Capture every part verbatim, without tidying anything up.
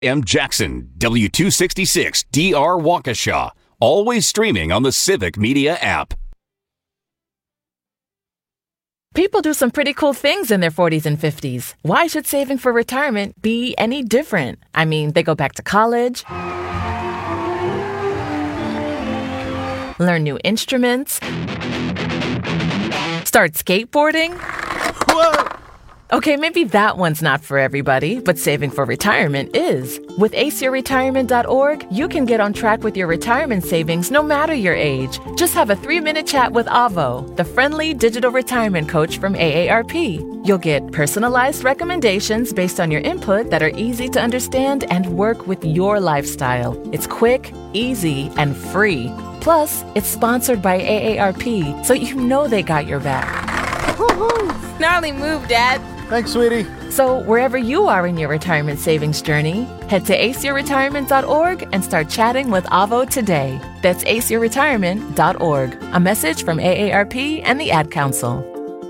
M. Jackson, W two sixty-six D R Waukesha. Always streaming on the Civic Media app. People do some pretty cool things in their forties and fifties. Why should saving for retirement be any different? I mean, they go back to college, learn new instruments, start skateboarding. Whoa! Okay, maybe that one's not for everybody, but saving for retirement is. With ace your retirement dot org, you can get on track with your retirement savings no matter your age. Just have a three-minute chat with Avo, the friendly digital retirement coach from A A R P. You'll get personalized recommendations based on your input that are easy to understand and work with your lifestyle. It's quick, easy, and free. Plus, it's sponsored by A A R P, so you know they got your back. Woo-hoo. Gnarly move, Dad. Thanks, sweetie. So wherever you are in your retirement savings journey, head to ace your retirement dot org and start chatting with Avo today. That's ace your retirement dot org. A message from A A R P and the Ad Council.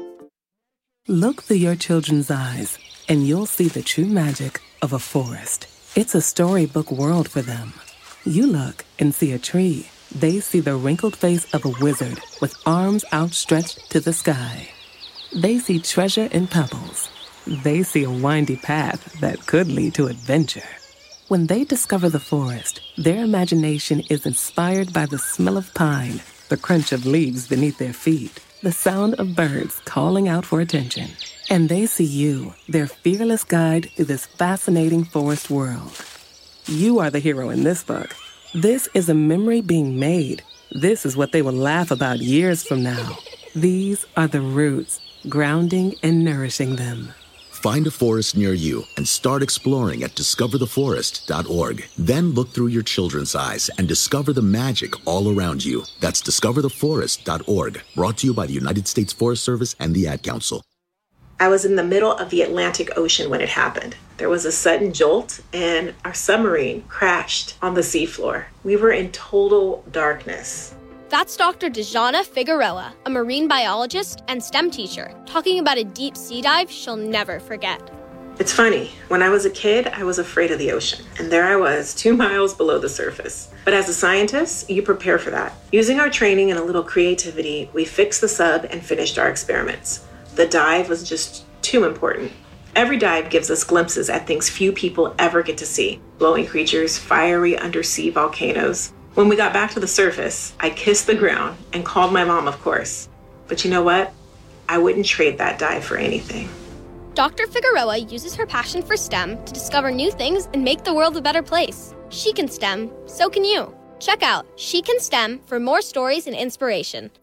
Look through your children's eyes, and you'll see the true magic of a forest. It's a storybook world for them. You look and see a tree. They see the wrinkled face of a wizard with arms outstretched to the sky. They see treasure in pebbles. They see a windy path that could lead to adventure. When they discover the forest, their imagination is inspired by the smell of pine, the crunch of leaves beneath their feet, the sound of birds calling out for attention. And they see you, their fearless guide through this fascinating forest world. You are the hero in this book. This is a memory being made. This is what they will laugh about years from now. These are the roots, grounding and nourishing them. Find a forest near you and start exploring at discover the forest dot org. Then look through your children's eyes and discover the magic all around you. That's discover the forest dot org. Brought to you by the United States Forest Service and the Ad Council. I was in the middle of the Atlantic Ocean when it happened. There was a sudden jolt and our submarine crashed on the seafloor. We were in total darkness. That's Doctor Dejana Figueroa, a marine biologist and STEM teacher, talking about a deep sea dive she'll never forget. It's funny, when I was a kid, I was afraid of the ocean, and there I was, two miles below the surface. But as a scientist, you prepare for that. Using our training and a little creativity, we fixed the sub and finished our experiments. The dive was just too important. Every dive gives us glimpses at things few people ever get to see. Glowing creatures, fiery undersea volcanoes. When we got back to the surface, I kissed the ground and called my mom, of course. But you know what? I wouldn't trade that dive for anything. Doctor Figueroa uses her passion for STEM to discover new things and make the world a better place. She can STEM, so can you. Check out She Can STEM for more stories and inspiration.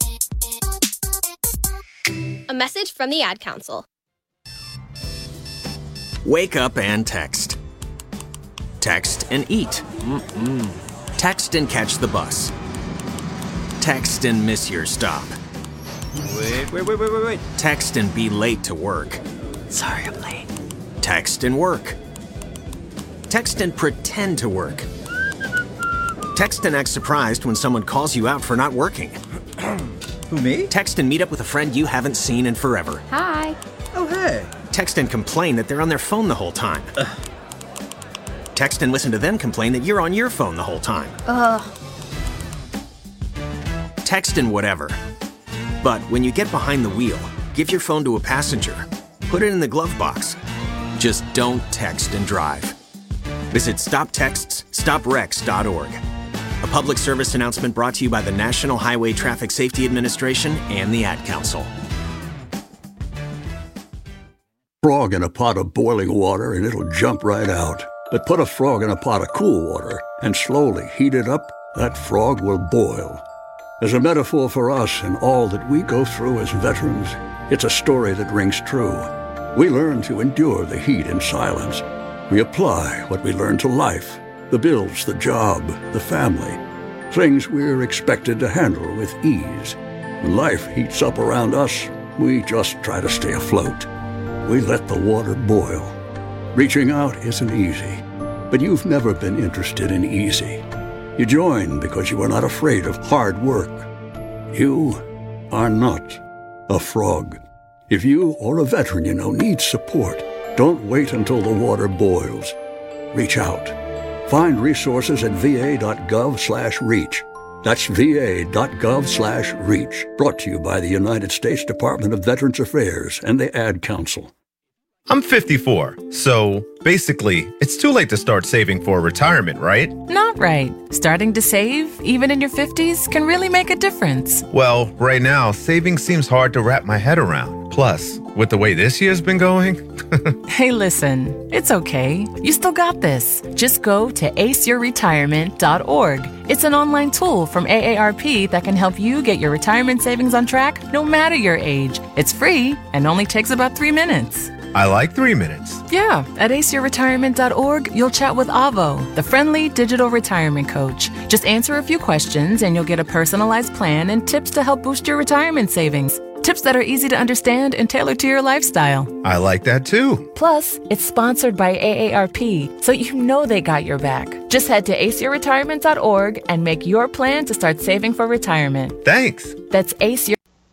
A message from the Ad Council. Wake up and text. Text and eat. Mm-mm. Text and catch the bus. Text and miss your stop. Wait, wait, wait, wait, wait, wait. Text and be late to work. Sorry, I'm late. Text and work. Text and pretend to work. Text and act surprised when someone calls you out for not working. Who, me? Text and meet up with a friend you haven't seen in forever. Hi. Oh, hey. Text and complain that they're on their phone the whole time. Ugh. Text and listen to them complain that you're on your phone the whole time. Ugh. Text and whatever. But when you get behind the wheel, give your phone to a passenger. Put it in the glove box. Just don't text and drive. Visit stop texts stop wrecks dot org. A public service announcement brought to you by the National Highway Traffic Safety Administration and the Ad Council. Frog in a pot of boiling water and it'll jump right out. But put a frog in a pot of cool water and slowly heat it up, that frog will boil. As a metaphor for us and all that we go through as veterans, it's a story that rings true. We learn to endure the heat in silence. We apply what we learn to life, the bills, the job, the family, things we're expected to handle with ease. When life heats up around us, we just try to stay afloat. We let the water boil. Reaching out isn't easy, but you've never been interested in easy. You join because you are not afraid of hard work. You are not a frog. If you or a veteran you know needs support, don't wait until the water boils. reach out. Find resources at va.gov slash reach. That's va.gov slash reach. Brought to you by the United States Department of Veterans Affairs and the Ad Council. I'm fifty-four, so basically, it's too late to start saving for retirement, right? Not right. Starting to save, even in your fifties, can really make a difference. Well, right now, saving seems hard to wrap my head around. Plus, with the way this year's been going... Hey, listen, it's okay. You still got this. Just go to ace your retirement dot org. It's an online tool from A A R P that can help you get your retirement savings on track no matter your age. It's free and only takes about three minutes. I like three minutes. Yeah, at ace your retirement dot org, you'll chat with Avo, the friendly digital retirement coach. Just answer a few questions and you'll get a personalized plan and tips to help boost your retirement savings. Tips that are easy to understand and tailored to your lifestyle. I like that too. Plus, it's sponsored by A A R P, so you know they got your back. Just head to ace your retirement dot org and make your plan to start saving for retirement. Thanks. That's Ace Your...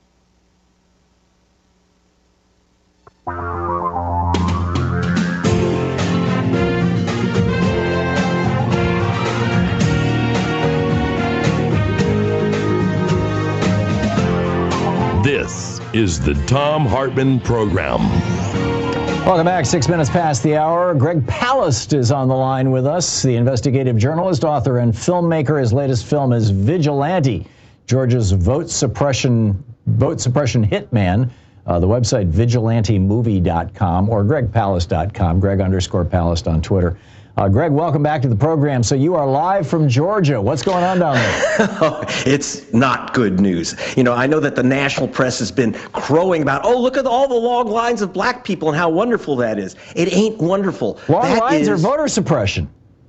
This is the Thom Hartmann Program. Welcome back. Six minutes past the hour. Greg Palast is on the line with us, the investigative journalist, author, and filmmaker. His latest film is Vigilante, Georgia's vote suppression vote suppression hitman. Uh, the website vigilante movie dot com or greg palast dot com. Greg underscore Palast on Twitter. Uh, Greg, welcome back to the program. So you are live from Georgia. What's going on down there? It's not good news. You know, I know that the national press has been crowing about, oh, look at all the long lines of black people and how wonderful that is. It ain't wonderful. Long that lines is, are voter suppression.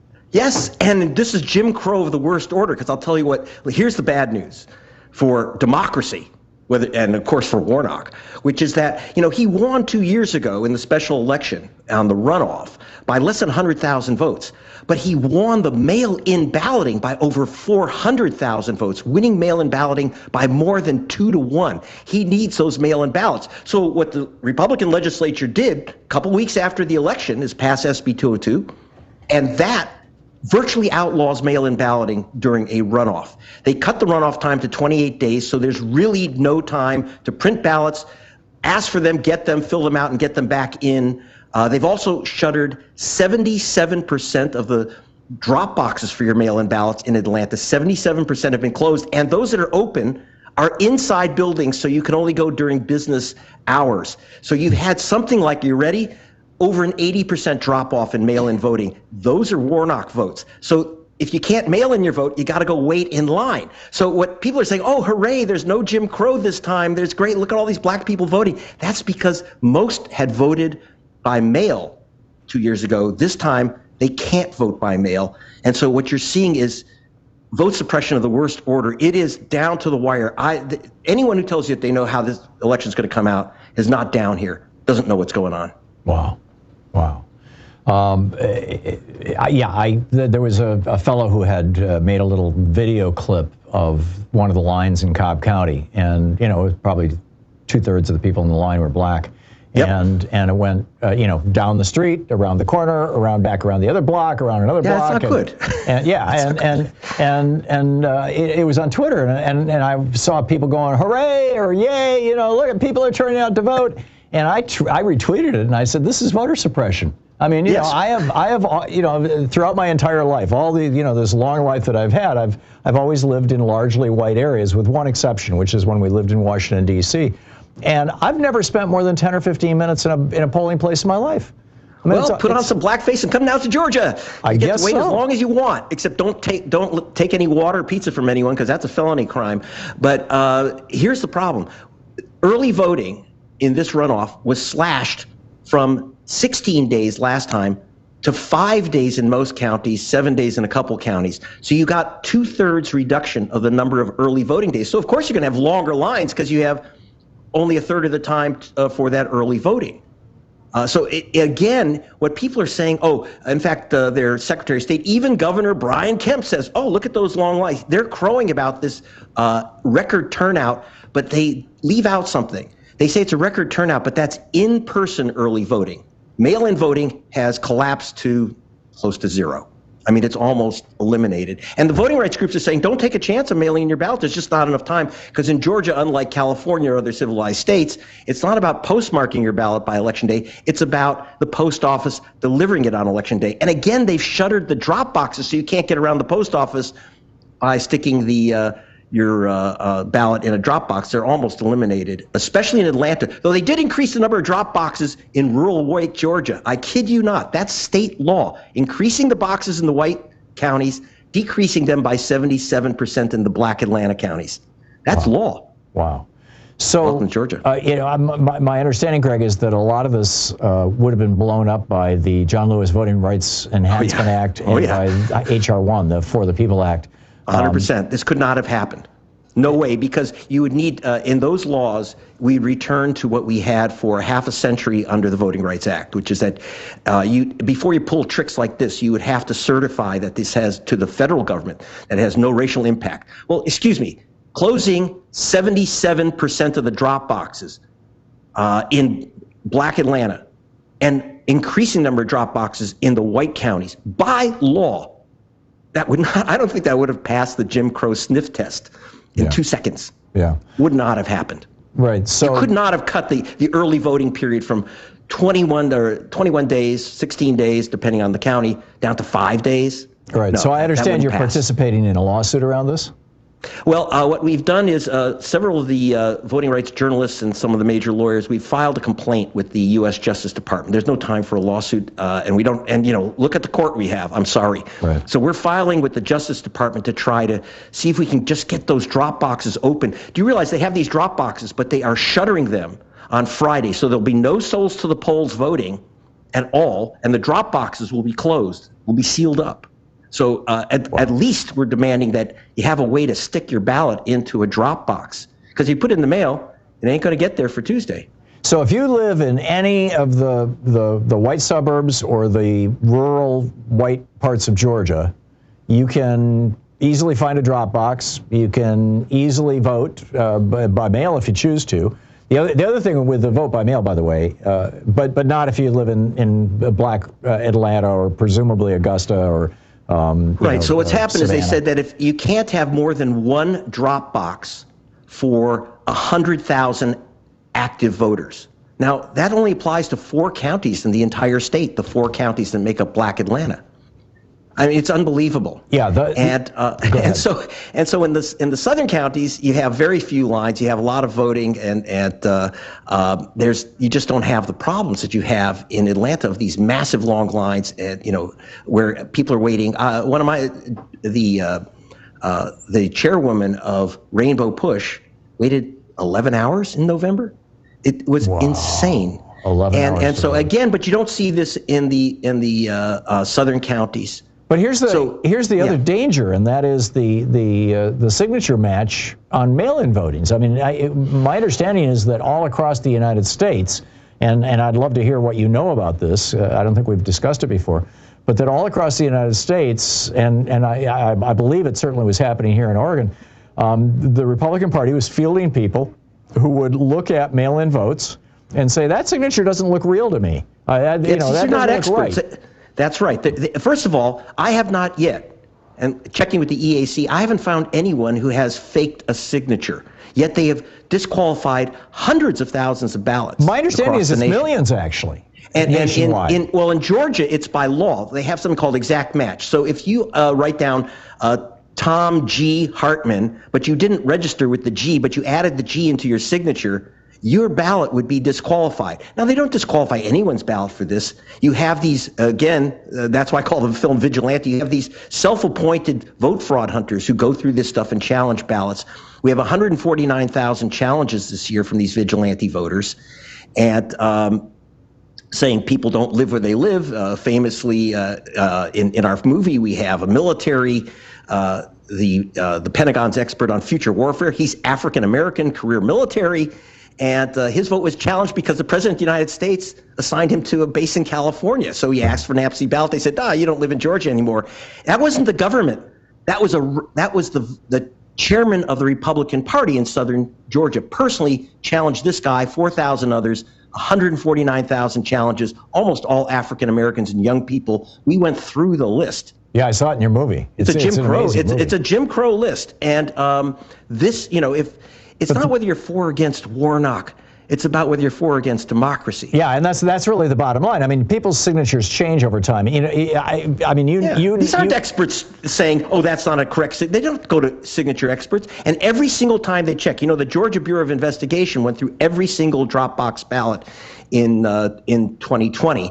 Yes, and this is Jim Crow of the worst order, because I'll tell you what, here's the bad news for democracy. Whether, and of course for Warnock, which is that, you know, he won two years ago in the special election on the runoff by less than one hundred thousand votes. But he won the mail-in balloting by over four hundred thousand votes, winning mail-in balloting by more than two to one. He needs those mail-in ballots. So what the Republican legislature did a couple weeks after the election is pass S B two oh two, and that virtually outlaws mail-in balloting during a runoff. They cut the runoff time to twenty-eight days, so there's really no time to print ballots, ask for them, get them, fill them out, and get them back in. Uh, they've also shuttered seventy-seven percent of the drop boxes for your mail-in ballots in Atlanta. seventy-seven percent have been closed, and those that are open are inside buildings, so you can only go during business hours. So you've had something like, you ready? Over an eighty percent drop off in mail-in voting. Those are Warnock votes. So if you can't mail in your vote, you got to go wait in line. So what people are saying, oh, hooray, there's no Jim Crow this time. There's great. Look at all these black people voting. That's because most had voted by mail two years ago. This time, they can't vote by mail. And so what you're seeing is vote suppression of the worst order. It is down to the wire. I, th- anyone who tells you that they know how this election is going to come out is not down here, doesn't know what's going on. Wow. Wow. Um, I, yeah, I, th- there was a, a fellow who had uh, made a little video clip of one of the lines in Cobb County, and, you know, it was probably two-thirds of the people in the line were black. Yep. And and it went, uh, you know, down the street, around the corner, around back around the other block, around another yeah, block. That's not and, good. And yeah, and, and and and uh, it, it was on Twitter, and, and and I saw people going, hooray or yay, you know, look, people are turning out to vote. And I tr- I retweeted it, and I said, this is voter suppression. I mean, you yes. know, I have I have you know, throughout my entire life, all the you know this long life that I've had, I've I've always lived in largely white areas, with one exception, which is when we lived in Washington D C And I've never spent more than ten or fifteen minutes in a in a polling place in my life. I mean, well, it's, put it's, on some blackface and come down to Georgia. I you guess get to wait so. as long as you want, except don't take don't take any water or pizza from anyone, because that's a felony crime. But uh, here's the problem: early voting in this runoff was slashed from sixteen days last time to five days in most counties, seven days in a couple counties. So you got two-thirds reduction of the number of early voting days. So of course you're going to have longer lines because you have only a third of the time uh, for that early voting. Uh, so it, again, what people are saying, oh, in fact, uh, their Secretary of State, even Governor Brian Kemp says, oh, look at those long lines. They're crowing about this uh, record turnout, but they leave out something. They say it's a record turnout, but that's in-person early voting. Mail-in voting has collapsed to close to zero. I mean, it's almost eliminated. And the voting rights groups are saying, don't take a chance of mailing in your ballot. There's just not enough time. Because in Georgia, unlike California or other civilized states, it's not about postmarking your ballot by Election Day. It's about the post office delivering it on Election Day. And again, they've shuttered the drop boxes so you can't get around the post office by sticking the uh, your uh, uh, ballot in a drop box. They're almost eliminated, especially in Atlanta. Though they did increase the number of drop boxes in rural white Georgia. I kid you not. That's state law. Increasing the boxes in the white counties, decreasing them by seventy-seven percent in the black Atlanta counties. That's wow. law. Wow. So, in Georgia. Uh, you know, my, my understanding, Greg, is that a lot of this uh, would have been blown up by the John Lewis Voting Rights Enhancement oh, yeah. Act oh, and yeah. by H R one, the For the People Act. one hundred percent. Um, this could not have happened. No way, because you would need, uh, in those laws, we return to what we had for half a century under the Voting Rights Act, which is that uh, you, before you pull tricks like this, you would have to certify that this has, to the federal government, that it has no racial impact. Well, excuse me, closing seventy-seven percent of the drop boxes uh, in black Atlanta and increasing the number of drop boxes in the white counties by law, that would not, I don't think that would have passed the Jim Crow sniff test in yeah. two seconds. Yeah. Would not have happened. Right. So you could not have cut the, the early voting period from twenty-one or twenty-one days, sixteen days, depending on the county, down to five days. Right. No, so I understand you're pass. participating in a lawsuit around this? Well, uh, what we've done is uh, several of the uh, voting rights journalists and some of the major lawyers, we've filed a complaint with the U S Justice Department. There's no time for a lawsuit, uh, and we don't, and you know, look at the court we have. I'm sorry. Right. So we're filing with the Justice Department to try to see if we can just get those drop boxes open. Do you realize they have these drop boxes, but they are shuttering them on Friday, so there'll be no souls to the polls voting at all, and the drop boxes will be closed, will be sealed up. So uh, at, wow. at least we're demanding that you have a way to stick your ballot into a drop box. Because you put it in the mail, it ain't going to get there for Tuesday. So if you live in any of the, the, the white suburbs or the rural white parts of Georgia, you can easily find a drop box. You can easily vote uh, by, by mail if you choose to. The other, the other thing with the vote by mail, by the way, uh, but, but not if you live in, in black uh, Atlanta or presumably Augusta or Um, right. know, so what's uh, happened Savannah. is they said that if you can't have more than one drop box for one hundred thousand active voters. Now, that only applies to four counties in the entire state, the four counties that make up black Atlanta. I mean, it's unbelievable. Yeah. The, and uh, and so and so in the in the southern counties, you have very few lines. You have a lot of voting, and and uh, uh, there's you just don't have the problems that you have in Atlanta of these massive long lines, and you know where people are waiting. Uh, one of my the uh, uh, the chairwoman of Rainbow Push waited eleven hours in November. It was wow. insane. eleven and hours and so vote. again, but you don't see this in the in the uh, uh, southern counties. But here's the So, here's the other yeah. danger, and that is the the uh, the signature match on mail-in votings. I mean, I, it, my understanding is that all across the United States, and and I'd love to hear what you know about this. Uh, I don't think we've discussed it before, but that all across the United States, and and I I, I believe it certainly was happening here in Oregon. Um, the Republican Party was fielding people who would look at mail-in votes and say that signature doesn't look real to me. I, I, you It's, know, that you're not doesn't look experts. right. That's right. The, the, first of all, I have not yet, and checking with the E A C, I haven't found anyone who has faked a signature. Yet they have disqualified hundreds of thousands of ballots. My understanding is it's nation. millions, actually. And, and in, nationwide. in well, in Georgia, it's by law. They have something called exact match. So if you uh, write down uh, Tom G. Hartman, but you didn't register with the G, but you added the G into your signature, your ballot would be disqualified. Now, they don't disqualify anyone's ballot for this. You have these, again, uh, that's why I call them film vigilante. You have these self-appointed vote fraud hunters who go through this stuff and challenge ballots. We have one hundred forty-nine thousand challenges this year from these vigilante voters. And um, saying people don't live where they live. Uh, famously, uh, uh, in, in our movie, we have a military, uh, the, uh, the Pentagon's expert on future warfare. He's African-American, career military. And uh, his vote was challenged because the president of the United States assigned him to a base in California. So he asked for an absentee ballot. They said, "Ah, you don't live in Georgia anymore." That wasn't the government. That was a that was the the chairman of the Republican Party in southern Georgia personally challenged this guy, four thousand others, hundred forty-nine thousand challenges, almost all African Americans and young people. We went through the list. Yeah, I saw it in your movie. It's, it's a Jim it's Crow. It's, movie. it's a Jim Crow list. And um, this, you know, if it's but not whether you're for or against Warnock. It's about whether you're for or against democracy. Yeah, and that's that's really the bottom line. I mean, people's signatures change over time. You know, I, I mean, you, yeah. you These aren't you, experts saying, "Oh, that's not a correct." Si-. They don't go to signature experts, and every single time they check, you know, the Georgia Bureau of Investigation went through every single Dropbox ballot in uh, in twenty twenty,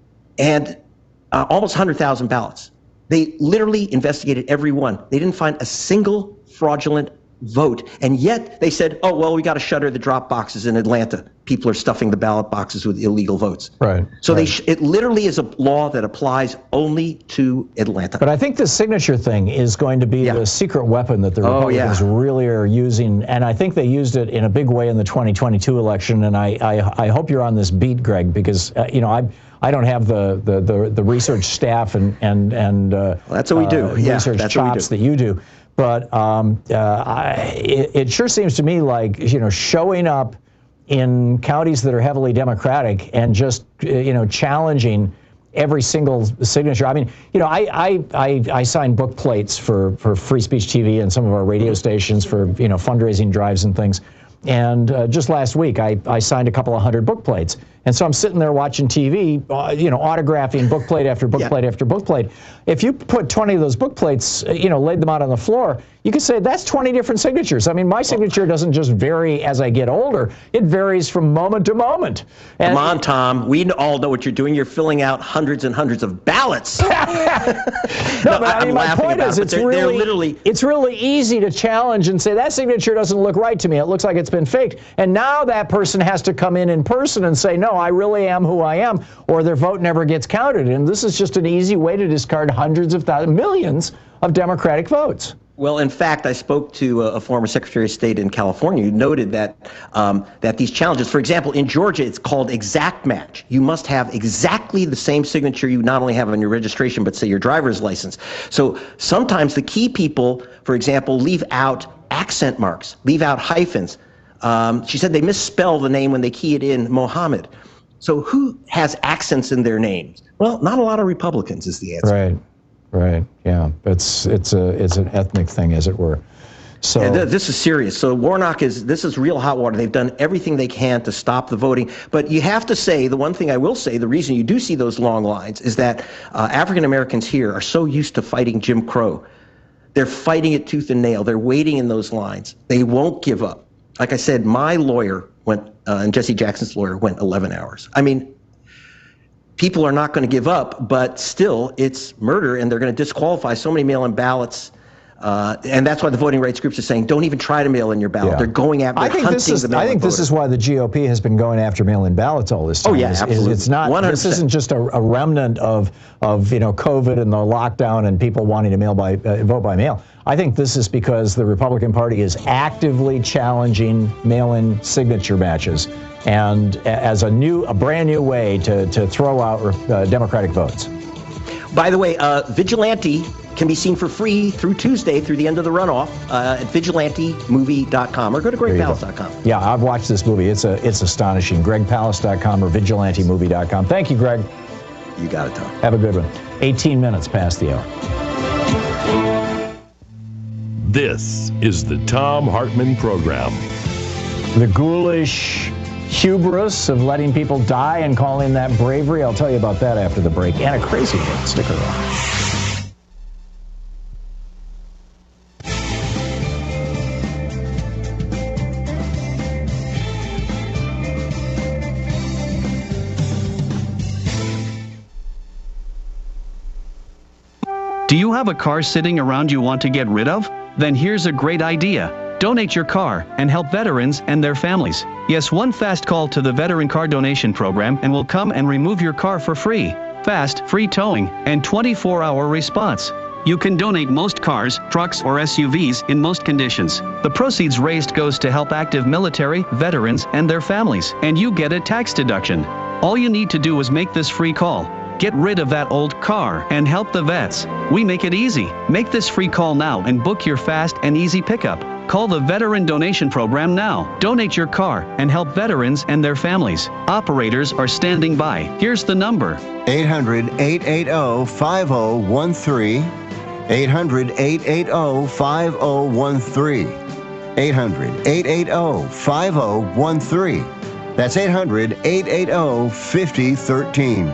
and uh, almost one hundred thousand ballots. They literally investigated every one. They didn't find a single fraudulent vote, and yet they said, "Oh well, we got to shutter the drop boxes in Atlanta. People are stuffing the ballot boxes with illegal votes." Right. So right. they sh- it literally is a law that applies only to Atlanta. But I think the signature thing is going to be yeah. the secret weapon that the Republicans oh, yeah. really are using, and I think they used it in a big way in the twenty twenty-two election. And I I, I hope you're on this beat, Greg, because uh, you know I. I don't have the, the, the, the research staff and and and uh, well, that's what we do. Uh, yeah, research that's chops that you do. But um, uh, I, it, it sure seems to me like, you know, showing up in counties that are heavily Democratic and just, you know, challenging every single signature. I mean, you know, I I I, I sign book plates for, for Free Speech T V and some of our radio stations for, you know, fundraising drives and things. And uh, just last week, I, I signed a couple of hundred book plates. And so I'm sitting there watching T V, uh, you know, autographing book plate after book yeah. plate after book plate. If you put twenty of those book plates, uh, you know, laid them out on the floor, you could say that's twenty different signatures. I mean, my signature doesn't just vary as I get older. It varies from moment to moment. And Come on, Tom. We all know what you're doing. You're filling out hundreds and hundreds of ballots. no, no, but I mean, my point is, it's they're, really, they're literally... it's really easy to challenge and say, that signature doesn't look right to me. It looks like it's been faked. And now that person has to come in in person and say, no, I really am who I am, or their vote never gets counted. And this is just an easy way to discard hundreds of thousands, millions of Democratic votes. Well, in fact, I spoke to a, a former Secretary of State in California who noted that um, that these challenges, for example, in Georgia, it's called exact match. You must have exactly the same signature you not only have on your registration, but say your driver's license. So sometimes the key people, for example, leave out accent marks, leave out hyphens. Um, she said they misspell the name when they key it in Mohammed. So who has accents in their names? Well, not a lot of Republicans is the answer. Right. Right. Yeah. It's it's a it's an ethnic thing, as it were. So yeah, th- this is serious. So Warnock is this is real hot water. They've done everything they can to stop the voting. But you have to say, the one thing I will say, the reason you do see those long lines is that uh, African Americans here are so used to fighting Jim Crow. They're fighting it tooth and nail. They're waiting in those lines. They won't give up. Like I said, my lawyer went, uh, and Jesse Jackson's lawyer went eleven hours. I mean, people are not going to give up, but still, it's murder, and they're going to disqualify so many mail-in ballots. Uh, and that's why the voting rights groups are saying, don't even try to mail in your ballot. Yeah. They're going after, I think hunting this is, the mail-in I think voter. this is why the G O P has been going after mail-in ballots all this time. Oh, yeah, it's, absolutely. It's not, one hundred percent. This isn't just a, a remnant of, of, you know, COVID and the lockdown and people wanting to mail by, uh, vote by mail. I think this is because the Republican Party is actively challenging mail-in signature matches, and as a new, a brand new way to, to throw out uh, Democratic votes. By the way, uh, Vigilante can be seen for free through Tuesday through the end of the runoff uh, at vigilante movie dot com, or go to greg palast dot com. Yeah, I've watched this movie. It's a it's astonishing. greg palast dot com or vigilante movie dot com. Thank you, Greg. You got it, Tom. Have a good one. eighteen minutes past the hour. This is the Thom Hartmann Program. The ghoulish hubris of letting people die and calling that bravery. I'll tell you about that after the break. And a crazy one. Stick around. Do you have a car sitting around you want to get rid of? Then here's a great idea. Donate your car and help veterans and their families. Yes, one fast call to the Veteran Car Donation Program and we'll come and remove your car for free. Fast, free towing, and twenty-four hour response. You can donate most cars, trucks, or S U Vs in most conditions. The proceeds raised goes to help active military, veterans, and their families, and you get a tax deduction. All you need to do is make this free call. Get rid of that old car and help the vets. We make it easy. Make this free call now and book your fast and easy pickup. Call the Veteran Donation Program now. Donate your car and help veterans and their families. Operators are standing by. Here's the number. eight hundred, eight eight zero, five zero one three. eight hundred, eight eight zero, five zero one three. eight hundred, eight eight zero, five zero one three. That's eight hundred, eight eight zero, five zero one three.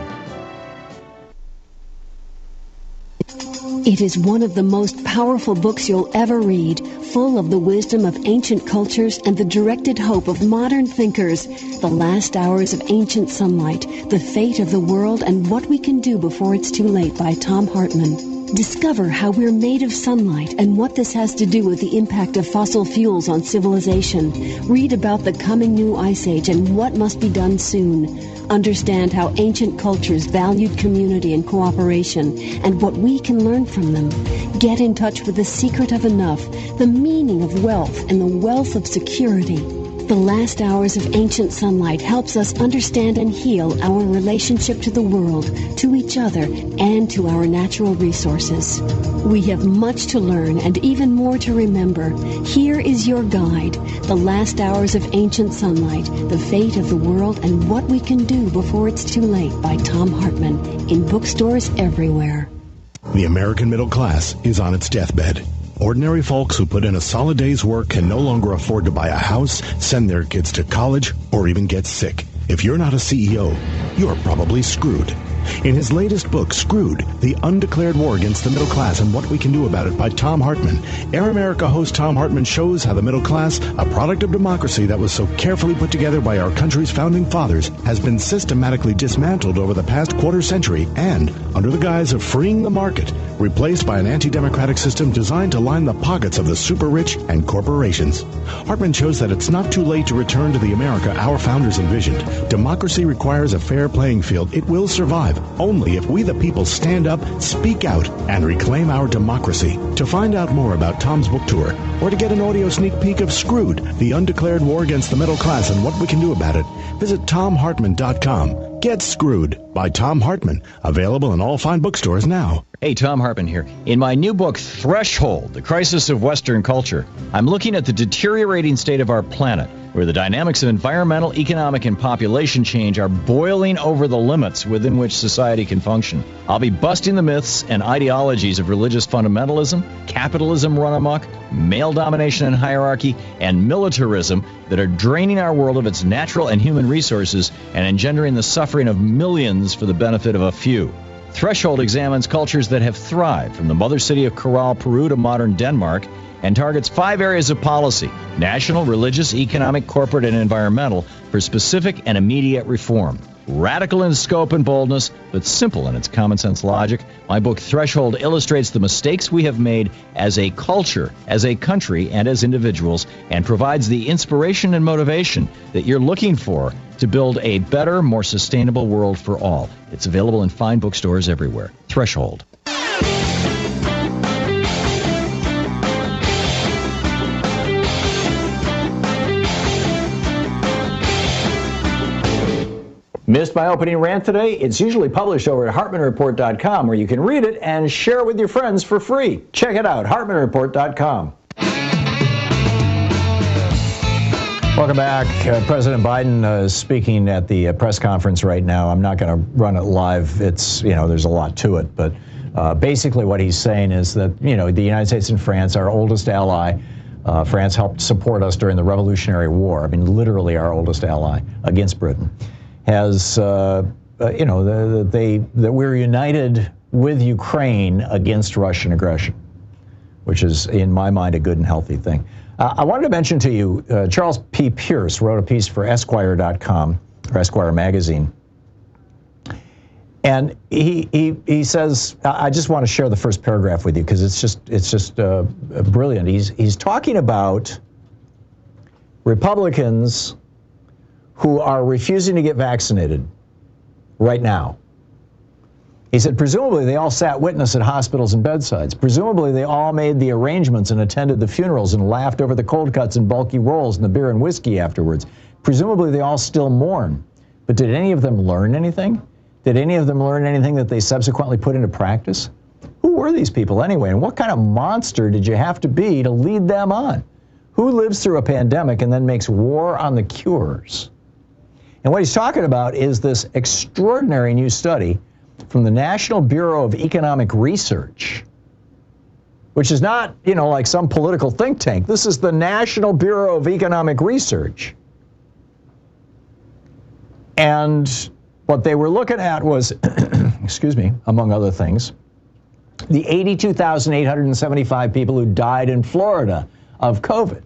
It is one of the most powerful books you'll ever read, full of the wisdom of ancient cultures and the directed hope of modern thinkers. The Last Hours of Ancient Sunlight, The Fate of the World and What We Can Do Before It's Too Late by Tom Hartman. Discover how we're made of sunlight and what this has to do with the impact of fossil fuels on civilization. Read about the coming new ice age and what must be done soon. Understand how ancient cultures valued community and cooperation and what we can learn from them. Get in touch with the secret of enough, the meaning of wealth, and the wealth of security. The Last Hours of Ancient Sunlight helps us understand and heal our relationship to the world, to each other, and to our natural resources. We have much to learn and even more to remember. Here is your guide, The Last Hours of Ancient Sunlight, The Fate of the World and What We Can Do Before It's Too Late by Tom Hartman, in bookstores everywhere. The American middle class is on its deathbed. Ordinary folks who put in a solid day's work can no longer afford to buy a house, send their kids to college, or even get sick. If you're not a C E O, you're probably screwed. In his latest book, Screwed, The Undeclared War Against the Middle Class and What We Can Do About It by Tom Hartman, Air America host Tom Hartman shows how the middle class, a product of democracy that was so carefully put together by our country's founding fathers, has been systematically dismantled over the past quarter century and, under the guise of freeing the market, replaced by an anti-democratic system designed to line the pockets of the super rich and corporations. Hartman shows that it's not too late to return to the America our founders envisioned. Democracy requires a fair playing field. It will survive only if we the people stand up, speak out, and reclaim our democracy. To find out more about Tom's book tour, or to get an audio sneak peek of Screwed, The Undeclared War Against the Middle Class and What We Can Do About It, visit tom hartman dot com. Get Screwed by Tom Hartman, available in all fine bookstores now. Hey, Tom Hartman here. In my new book, Threshold, The Crisis of Western Culture, I'm looking at the deteriorating state of our planet, where the dynamics of environmental, economic, and population change are boiling over the limits within which society can function. I'll be busting the myths and ideologies of religious fundamentalism, capitalism run amok, male domination and hierarchy, and militarism that are draining our world of its natural and human resources and engendering the suffering of millions for the benefit of a few. Threshold examines cultures that have thrived, from the mother city of Corral, Peru to modern Denmark, and targets five areas of policy: national, religious, economic, corporate, and environmental, for specific and immediate reform. Radical in scope and boldness, but simple in its common sense logic, my book Threshold illustrates the mistakes we have made as a culture, as a country, and as individuals, and provides the inspiration and motivation that you're looking for to build a better, more sustainable world for all. It's available in fine bookstores everywhere. Threshold. Missed my opening rant today? It's usually published over at hartman report dot com, where you can read it and share it with your friends for free. Check it out, hartman report dot com. Welcome back. Uh, President Biden uh, is speaking at the uh, press conference right now. I'm not going to run it live. It's, you know, there's a lot to it. But uh, basically what he's saying is that, you know, the United States and France, our oldest ally, uh, France helped support us during the Revolutionary War. I mean, literally our oldest ally against Britain. Has, uh, uh, you know, the, the, they, that we're united with Ukraine against Russian aggression, which is, in my mind, a good and healthy thing. Uh, I wanted to mention to you, uh, Charles P. Pierce wrote a piece for Esquire dot com, or Esquire magazine. And he, he, he says, I just want to share the first paragraph with you because it's just, it's just uh, brilliant. He's, he's talking about Republicans who are refusing to get vaccinated right now. He said, presumably they all sat witness at hospitals and bedsides. Presumably they all made the arrangements and attended the funerals and laughed over the cold cuts and bulky rolls and the beer and whiskey afterwards. Presumably they all still mourn. But did any of them learn anything? Did any of them learn anything that they subsequently put into practice? Who were these people anyway? And what kind of monster did you have to be to lead them on? Who lives through a pandemic and then makes war on the cures? And what he's talking about is this extraordinary new study from the National Bureau of Economic Research, which is not, you know, like some political think tank. This is the National Bureau of Economic Research. And what they were looking at was, excuse me, among other things, the eighty-two thousand eight hundred seventy-five people who died in Florida of COVID.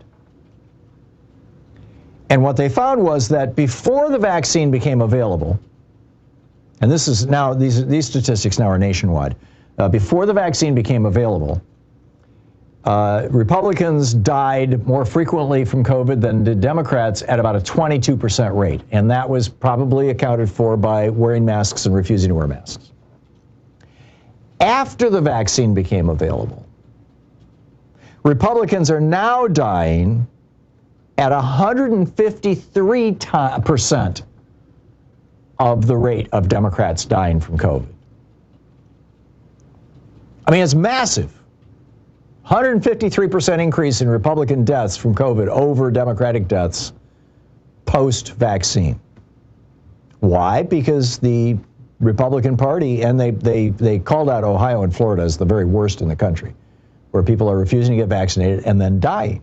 And what they found was that before the vaccine became available, and this is now, these, these statistics now are nationwide, uh, before the vaccine became available, uh, Republicans died more frequently from COVID than did Democrats at about a twenty-two percent rate. And that was probably accounted for by wearing masks and refusing to wear masks. After the vaccine became available, Republicans are now dying at one hundred fifty-three percent of the rate of Democrats dying from COVID. I mean, it's massive. one hundred fifty-three percent increase in Republican deaths from COVID over Democratic deaths post-vaccine. Why? Because the Republican Party, and they, they, they called out Ohio and Florida as the very worst in the country, where people are refusing to get vaccinated and then dying.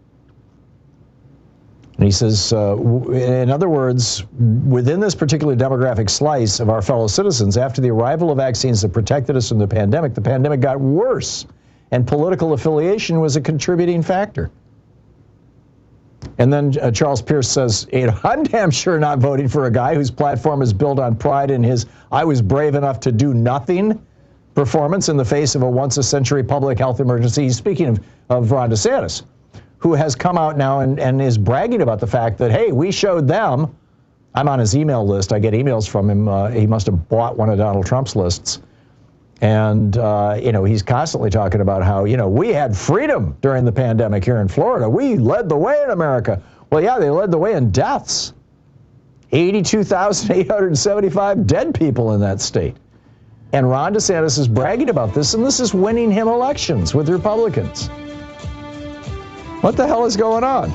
And he says, uh, in other words, within this particular demographic slice of our fellow citizens, after the arrival of vaccines that protected us from the pandemic, the pandemic got worse, and political affiliation was a contributing factor. And then uh, Charles Pierce says, I'm damn sure not voting for a guy whose platform is built on pride in his I was brave enough to do nothing performance in the face of a once-a-century public health emergency. He's speaking of, of Ron DeSantis, who has come out now and, and is bragging about the fact that, hey, we showed them. I'm on his email list. I get emails from him. Uh, he must have bought one of Donald Trump's lists. And, uh, you know, he's constantly talking about how, you know, we had freedom during the pandemic here in Florida. We led the way in America. Well, yeah, they led the way in deaths. eighty-two thousand eight hundred seventy-five dead people in that state. And Ron DeSantis is bragging about this, and this is winning him elections with Republicans. What the hell is going on?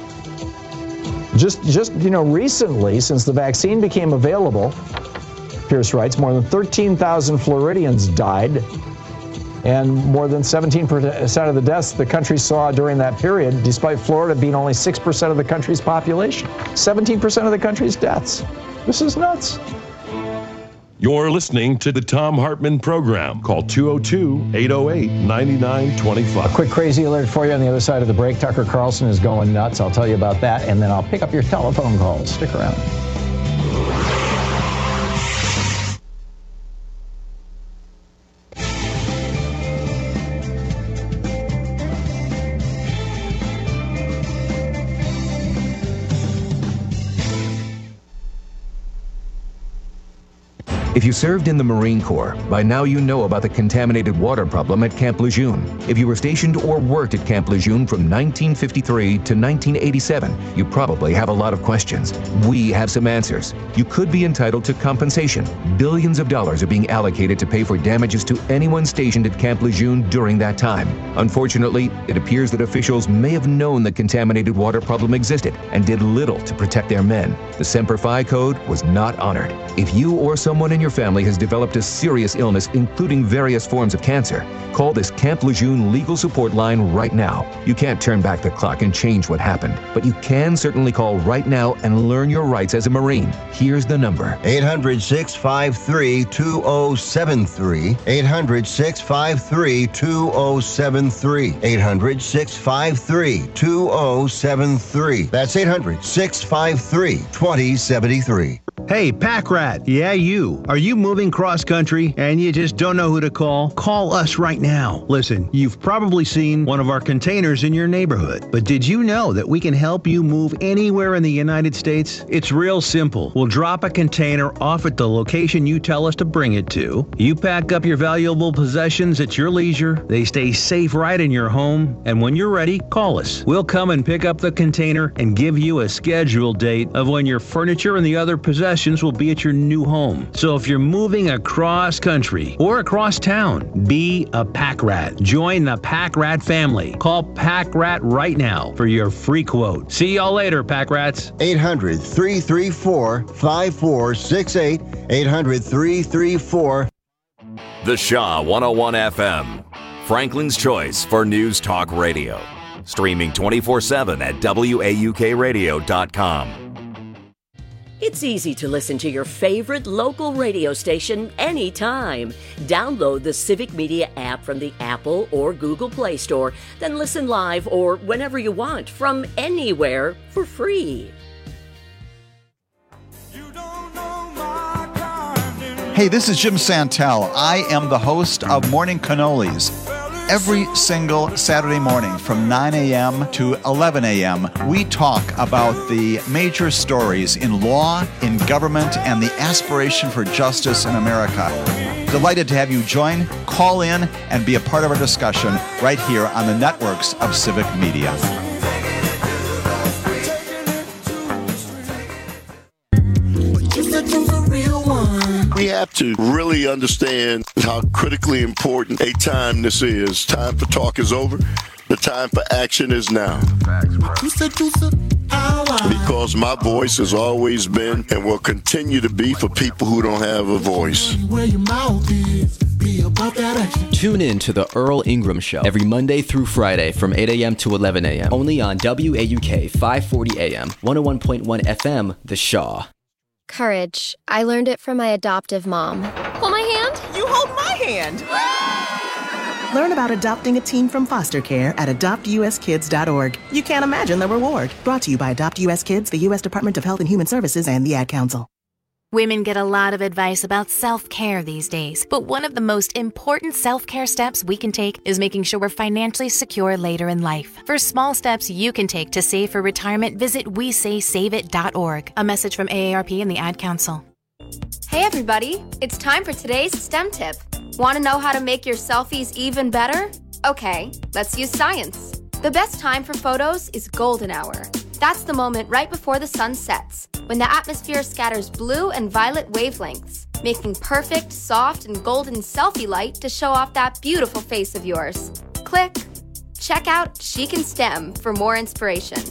Just, just you know, recently, since the vaccine became available, Pierce writes, more than thirteen thousand Floridians died, and more than seventeen percent of the deaths the country saw during that period, despite Florida being only six percent of the country's population. seventeen percent of the country's deaths. This is nuts. You're listening to the Thom Hartmann Program. Call two oh two, eight oh eight, nine nine two five. A quick crazy alert for you on the other side of the break. Tucker Carlson is going nuts. I'll tell you about that, and then I'll pick up your telephone calls. Stick around. If you served in the Marine Corps, by now you know about the contaminated water problem at Camp Lejeune. If you were stationed or worked at Camp Lejeune from nineteen fifty-three to nineteen eighty-seven, you probably have a lot of questions. We have some answers. You could be entitled to compensation. Billions of dollars are being allocated to pay for damages to anyone stationed at Camp Lejeune during that time. Unfortunately, it appears that officials may have known the contaminated water problem existed and did little to protect their men. The Semper Fi code was not honored. If you or someone in your family has developed a serious illness, including various forms of cancer, call this Camp Lejeune legal support line right now. You can't turn back the clock and change what happened, but you can certainly call right now and learn your rights as a Marine. Here's the number. eight hundred, six five three, two oh seven three. eight hundred, six five three, two oh seven three. eight hundred, six five three, two oh seven three. That's eight hundred, six five three, two oh seven three. Hey, Pack Rat, yeah, you. Are you moving cross-country and you just don't know who to call? Call us right now. Listen, you've probably seen one of our containers in your neighborhood, but did you know that we can help you move anywhere in the United States? It's real simple. We'll drop a container off at the location you tell us to bring it to. You pack up your valuable possessions at your leisure. They stay safe right in your home, and when you're ready, call us. We'll come and pick up the container and give you a scheduled date of when your furniture and the other possessions questions will be at your new home. So if you're moving across country or across town, be a pack rat. Join the Pack Rat family. Call Pack Rat right now for your free quote. See y'all later, Pack Rats. eight hundred, three three four, five four six eight. eight hundred, three three four. The Shaw one oh one F M, Franklin's choice for news talk radio. Streaming twenty-four seven at W A U K radio dot com. It's easy to listen to your favorite local radio station anytime. Download the Civic Media app from the Apple or Google Play Store, then listen live or whenever you want from anywhere for free. Hey, this is Jim Santel. I am the host of Morning Cannolis. Every single Saturday morning from nine a.m. to eleven a.m., we talk about the major stories in law, in government, and the aspiration for justice in America. Delighted to have you join, call in, and be a part of our discussion right here on the networks of Civic Media. We have to really understand how critically important a time this is. Time for talk is over. The time for action is now. Because my voice has always been and will continue to be for people who don't have a voice. Tune in to the Earl Ingram Show every Monday through Friday from eight a.m. to eleven a.m. only on W A U K five forty A M, one oh one point one F M, The Shaw. Courage. I learned it from my adoptive mom. Hold my hand. You hold my hand. Learn about adopting a teen from foster care at adopt u s kids dot org. You can't imagine the reward. Brought to you by Adopt U S Kids, the U S Department of Health and Human Services, and the Ad Council. Women get a lot of advice about self-care these days, but one of the most important self-care steps we can take is making sure we're financially secure later in life. For small steps you can take to save for retirement, visit we say save it dot org. A message from A A R P and the Ad Council. Hey everybody, it's time for today's STEM tip. Want to know how to make your selfies even better? Okay, let's use science. The best time for photos is golden hour. That's the moment right before the sun sets, when the atmosphere scatters blue and violet wavelengths, making perfect, soft, and golden selfie light to show off that beautiful face of yours. Click. Check out She Can STEM for more inspiration.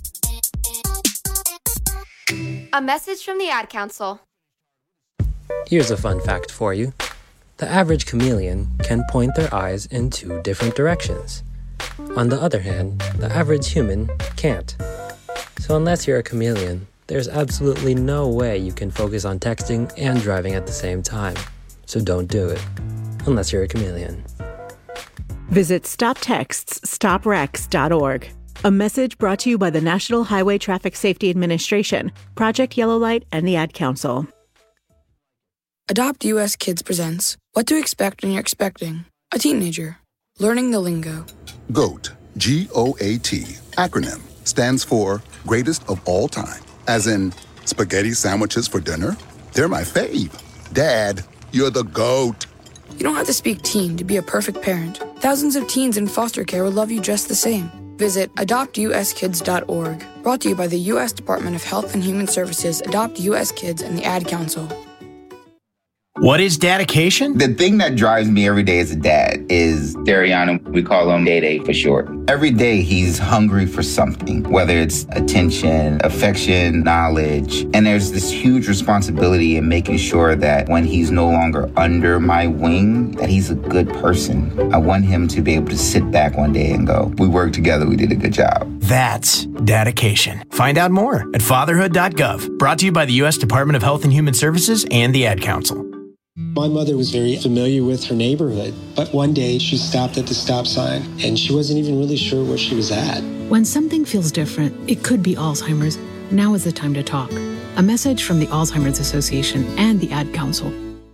A message from the Ad Council. Here's a fun fact for you. The average chameleon can point their eyes in two different directions. On the other hand, the average human can't. So unless you're a chameleon, there's absolutely no way you can focus on texting and driving at the same time. So don't do it, unless you're a chameleon. Visit stop texts stop wrecks dot org. A message brought to you by the National Highway Traffic Safety Administration, Project Yellow Light, and the Ad Council. Adopt U S Kids presents What to Expect When You're Expecting a Teenager. Learning the Lingo. GOAT, G O A T, acronym, stands for Greatest of All Time. As in, spaghetti sandwiches for dinner? They're my fave. Dad, you're the GOAT. You don't have to speak teen to be a perfect parent. Thousands of teens in foster care will love you just the same. Visit adopt u s kids dot org. Brought to you by the U S Department of Health and Human Services, Adopt U S Kids, and the Ad Council. What is dedication? The thing that drives me every day as a dad is Dariana. We call him Day Day for short. Every day he's hungry for something, whether it's attention, affection, knowledge. And there's this huge responsibility in making sure that when he's no longer under my wing, that he's a good person. I want him to be able to sit back one day and go, we worked together, we did a good job. That's dedication. Find out more at fatherhood dot gov. Brought to you by the U S Department of Health and Human Services and the Ad Council. My mother was very familiar with her neighborhood, but one day she stopped at the stop sign and she wasn't even really sure where she was at. When something feels different, it could be Alzheimer's. Now is the time to talk. A message from the Alzheimer's Association and the Ad Council.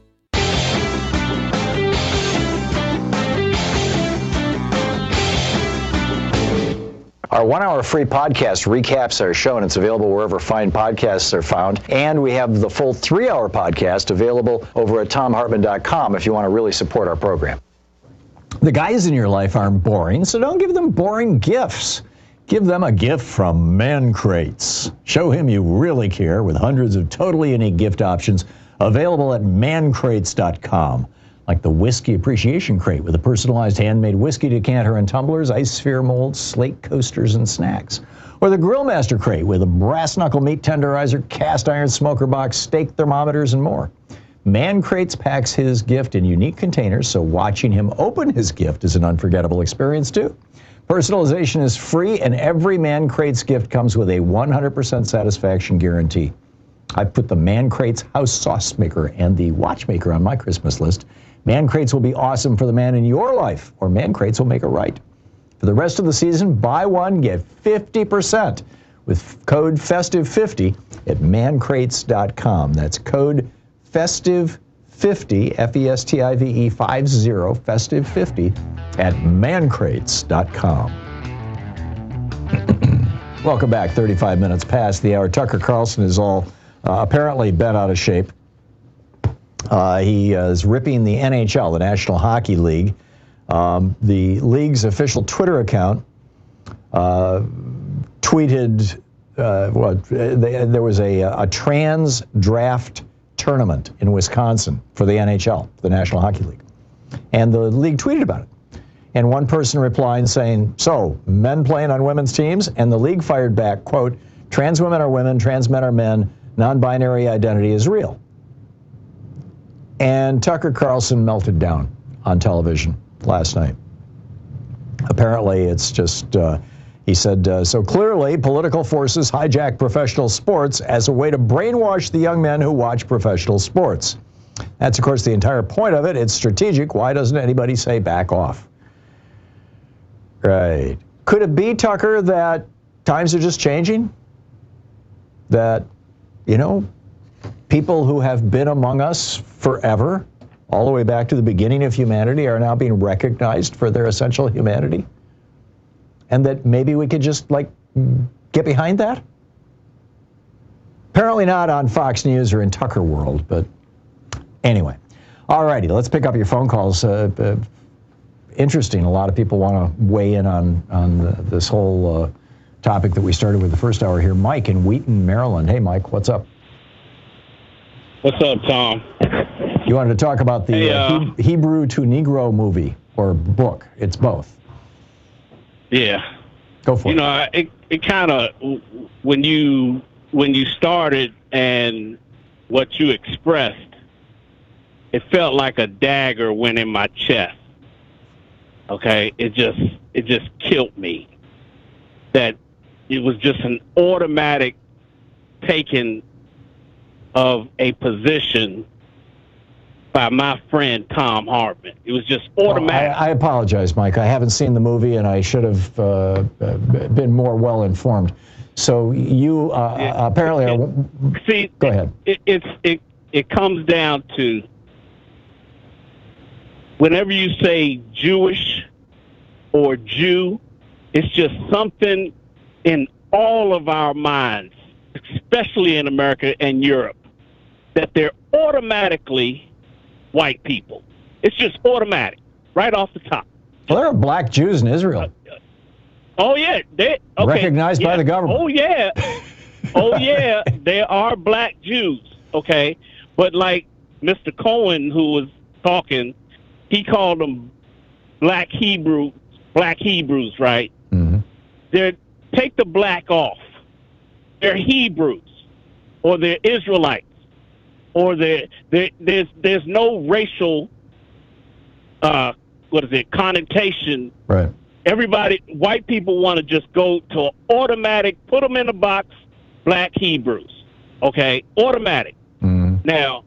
Our one-hour free podcast recaps our show, and it's available wherever fine podcasts are found. And we have the full three-hour podcast available over at tom hartman dot com if you want to really support our program. The guys in your life aren't boring, so don't give them boring gifts. Give them a gift from Man Crates. Show him you really care with hundreds of totally unique gift options available at man crates dot com. Like the Whiskey Appreciation Crate with a personalized handmade whiskey decanter and tumblers, ice sphere molds, slate coasters, and snacks. Or the Grillmaster Crate with a brass knuckle meat tenderizer, cast iron smoker box, steak thermometers, and more. Man Crates packs his gift in unique containers, so watching him open his gift is an unforgettable experience, too. Personalization is free, and every Man Crates gift comes with a one hundred percent satisfaction guarantee. I put the Man Crates house sauce maker and the watchmaker on my Christmas list. Man Crates will be awesome for the man in your life, or Man Crates will make it right. For the rest of the season, buy one, get fifty percent with code festive fifty at man crates dot com. That's code festive fifty, F E S T I V E fifty, festive fifty at man crates dot com. Welcome back. thirty-five minutes past the hour. Tucker Carlson is all uh, apparently bent out of shape. Uh, he uh, is ripping the N H L, the National Hockey League. Um, the league's official Twitter account uh, tweeted, uh, well, they, there was a, a trans draft tournament in Wisconsin for the N H L, the National Hockey League. And the league tweeted about it. And one person replied saying, so, men playing on women's teams? And the league fired back, quote, trans women are women, trans men are men, non-binary identity is real. And Tucker Carlson melted down on television last night. Apparently, it's just, uh, he said, uh, so clearly political forces hijack professional sports as a way to brainwash the young men who watch professional sports. That's, of course, the entire point of it. It's strategic. Why doesn't anybody say back off? Right. Could it be, Tucker, that times are just changing? That, you know, people who have been among us forever, all the way back to the beginning of humanity, are now being recognized for their essential humanity? And that maybe we could just, like, get behind that? Apparently not on Fox News or in Tucker World, but anyway. All righty, let's pick up your phone calls. Uh, uh, interesting. A lot of people want to weigh in on, on the, this whole uh, topic that we started with the first hour here. Mike in Wheaton, Maryland. Hey, Mike, what's up? What's up, Tom? You wanted to talk about the hey, uh, uh, he- Hebrew to Negro movie or book. It's both. Yeah. Go for you it. You know, it it kind of, when you when you started and what you expressed, it felt like a dagger went in my chest. Okay, it just it just killed me. That it was just an automatic taking of a position by my friend Thom Hartmann. It was just automatic. Well, I, I apologize, Mike. I haven't seen the movie, and I should have uh, been more well informed. So you uh, it, apparently it, are. See, go ahead. It, it's it it comes down to whenever you say Jewish or Jew, it's just something in all of our minds, especially in America and Europe, that they're automatically white people. It's just automatic, right off the top. Well, there are black Jews in Israel. Uh, oh, yeah. They, okay, recognized yeah. by the government. Oh, yeah. Oh, yeah. There are black Jews, okay? But like Mister Cohen, who was talking, he called them black Hebrew, black Hebrews, right? Mm-hmm. They're, take the black off. They're Hebrews, or they're Israelites, or they're, they're, there's there's no racial, uh, what is it, connotation. Right. Everybody, white people want to just go to automatic, put them in a box, black Hebrews, okay? Automatic. Mm-hmm. Now,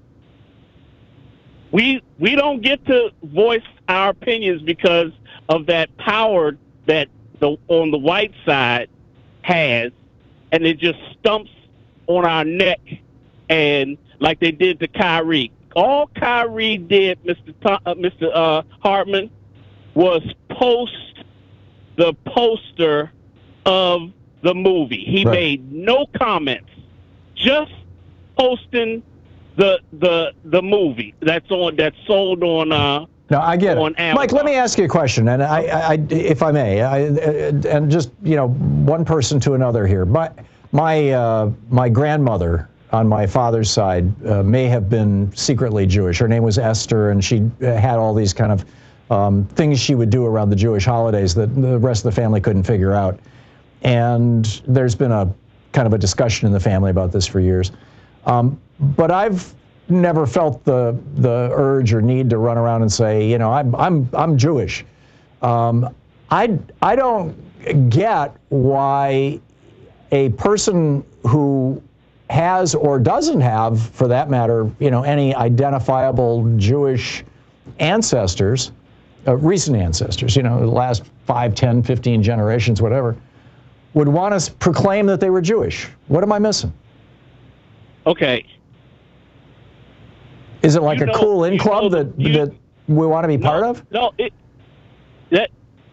we we don't get to voice our opinions because of that power that the on the white side has, and it just stumps on our neck, and like they did to Kyrie. All Kyrie did, Mister Th- uh, Mister Uh, Hartman, was post the poster of the movie. He right. made no comments, just posting the the the movie that's on that's sold on uh, No, I get on it. Amazon. Mike, let me ask you a question, and I, I, if I may, I, and just, you know, one person to another here. My, my, uh, my grandmother on my father's side uh, may have been secretly Jewish. Her name was Esther, and she had all these kind of um, things she would do around the Jewish holidays that the rest of the family couldn't figure out. And there's been a kind of a discussion in the family about this for years. Um, but I've never felt the the urge or need to run around and say, you know, I'm I'm I'm Jewish. Um, I I don't get why a person who has or doesn't have, for that matter, you know, any identifiable Jewish ancestors, uh, recent ancestors, you know, the last five, ten, fifteen generations, whatever, would want to proclaim that they were Jewish. What am I missing? Okay. Is it like You a know- cool in you club know that you- that we want to be part of? No, it, that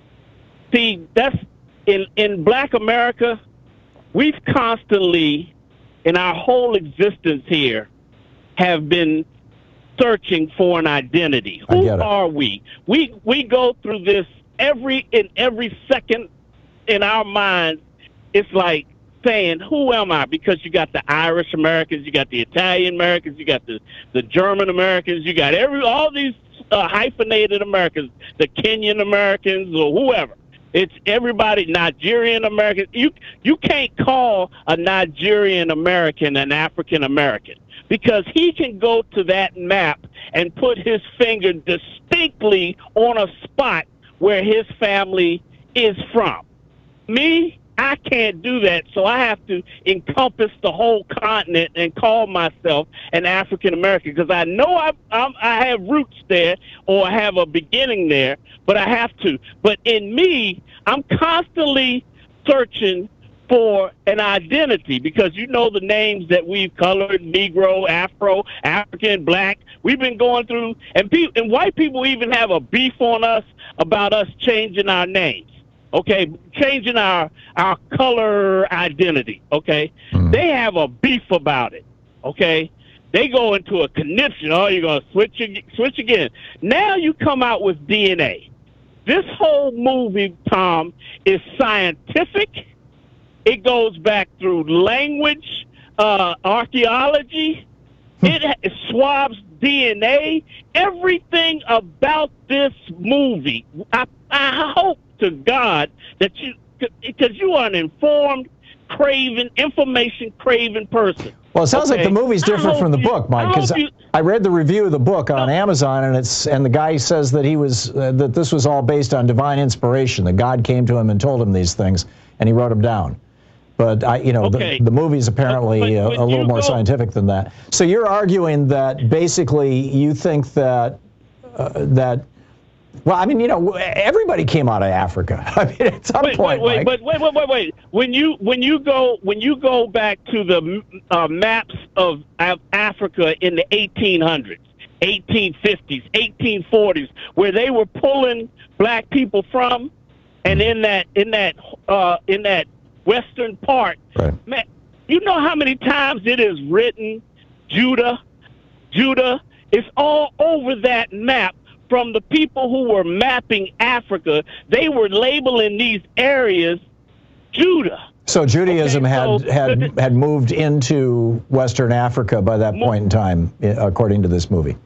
see that's in in Black America. We've constantly, in our whole existence here, have been searching for an identity. I Who get it. are we? We we go through this every in every second in our minds. It's like saying, who am I? Because you got the Irish Americans, you got the Italian Americans, you got the, the German Americans, you got every all these uh, hyphenated Americans, the Kenyan Americans or whoever. It's everybody, Nigerian American. You you can't call a Nigerian American an African American because he can go to that map and put his finger distinctly on a spot where his family is from. Me, I can't do that, so I have to encompass the whole continent and call myself an African American because I know I I'm, I have roots there or I have a beginning there, but I have to. But in me, I'm constantly searching for an identity because you know the names that we've colored: Negro, Afro, African, Black. We've been going through, and pe- and white people even have a beef on us about us changing our names. Okay, changing our our color identity. Okay, Mm-hmm. they have a beef about it. Okay, they go into a conniption. Oh, you're gonna switch ag- switch again. Now you come out with D N A. This whole movie, Tom, is scientific. It goes back through language, uh, archaeology. It ha- swabs D N A. Everything about this movie. I, I hope to God that you, because you are an informed, craving, information craving person. Well, it sounds Okay? like the movie's I different hope from the you- book, Mike, I because hope you- I read the review of the book on Amazon, and it's and the guy says that he was uh, that this was all based on divine inspiration. That God came to him and told him these things, and he wrote them down. But I, you know, Okay. the, the movie's apparently But- but uh, when a little you more go- scientific than that. So you're arguing that basically you think that uh, that. Well, I mean, you know, everybody came out of Africa. I mean, at some wait, point, wait, Mike. wait, wait, wait, wait, wait. When you when you go when you go back to the uh, maps of, of Africa in the eighteen hundreds, eighteen fifties, eighteen forties, where they were pulling black people from, and in that in that uh, in that western part, right. man, you know how many times it is written Judah, Judah. It's all over that map. From the people who were mapping Africa, they were labeling these areas Judah. So Judaism Okay, had so- had had moved into Western Africa by that point in time, i- according to this movie.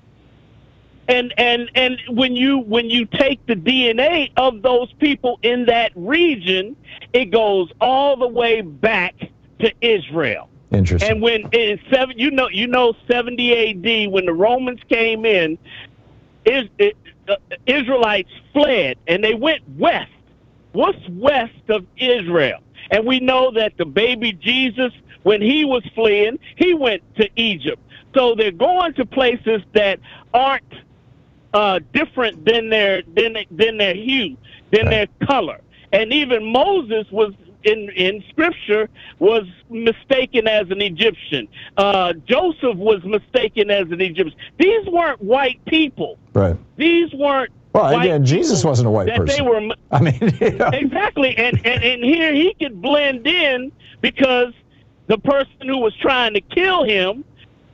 And and and when you when you take the D N A of those people in that region, it goes all the way back to Israel. Interesting. And when in seven, you know, you know, seventy A D, when the Romans came in, is it, uh, Israelites fled and they went west. What's west of Israel? And we know that the baby Jesus, when he was fleeing, he went to Egypt. So they're going to places that aren't uh, different than their than than their hue, than their color. And even Moses was in in Scripture was mistaken as an Egyptian. Uh, Joseph was mistaken as an Egyptian. These weren't white people. Right. These weren't. Well, white again, Jesus people wasn't a white that person. They were. I mean, you know. Exactly, and, and and here he could blend in because the person who was trying to kill him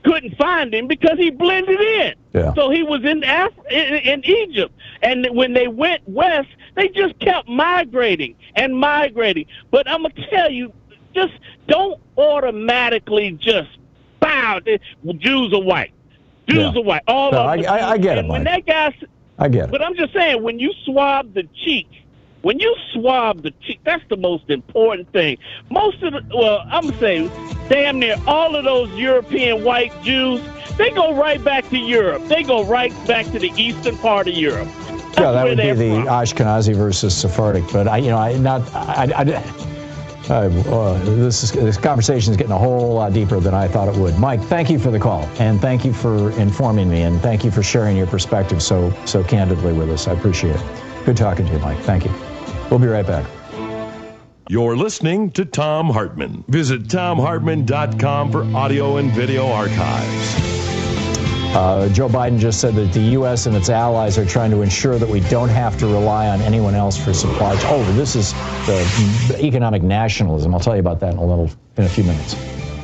couldn't find him because he blended in. Yeah. So he was in, Af- in in Egypt. And when they went west, they just kept migrating and migrating. But I'm going to tell you, just don't automatically just bow. Jews are white. Jews Yeah. are white. All No, of I- them. I- I get it, And when Mike. that guy, I get it. But I'm just saying, when you swab the cheek, when you swab the cheek, that's the most important thing. Most of the, well, I'm going to say, damn near all of those European white Jews, they go right back to Europe. They go right back to the eastern part of Europe. That's Yeah, that where would be they're the from. Ashkenazi versus Sephardic. But I, you know, I not, I, I, I uh, this is, this conversation is getting a whole lot deeper than I thought it would. Mike, thank you for the call, and thank you for informing me, and thank you for sharing your perspective so so candidly with us. I appreciate it. Good talking to you, Mike. Thank you. We'll be right back. You're listening to Thom Hartmann. Visit thom hartmann dot com for audio and video archives. Uh, Joe Biden just said that the U S and its allies are trying to ensure that we don't have to rely on anyone else for supplies. Oh, this is the economic nationalism. I'll tell you about that in a little, in a few minutes.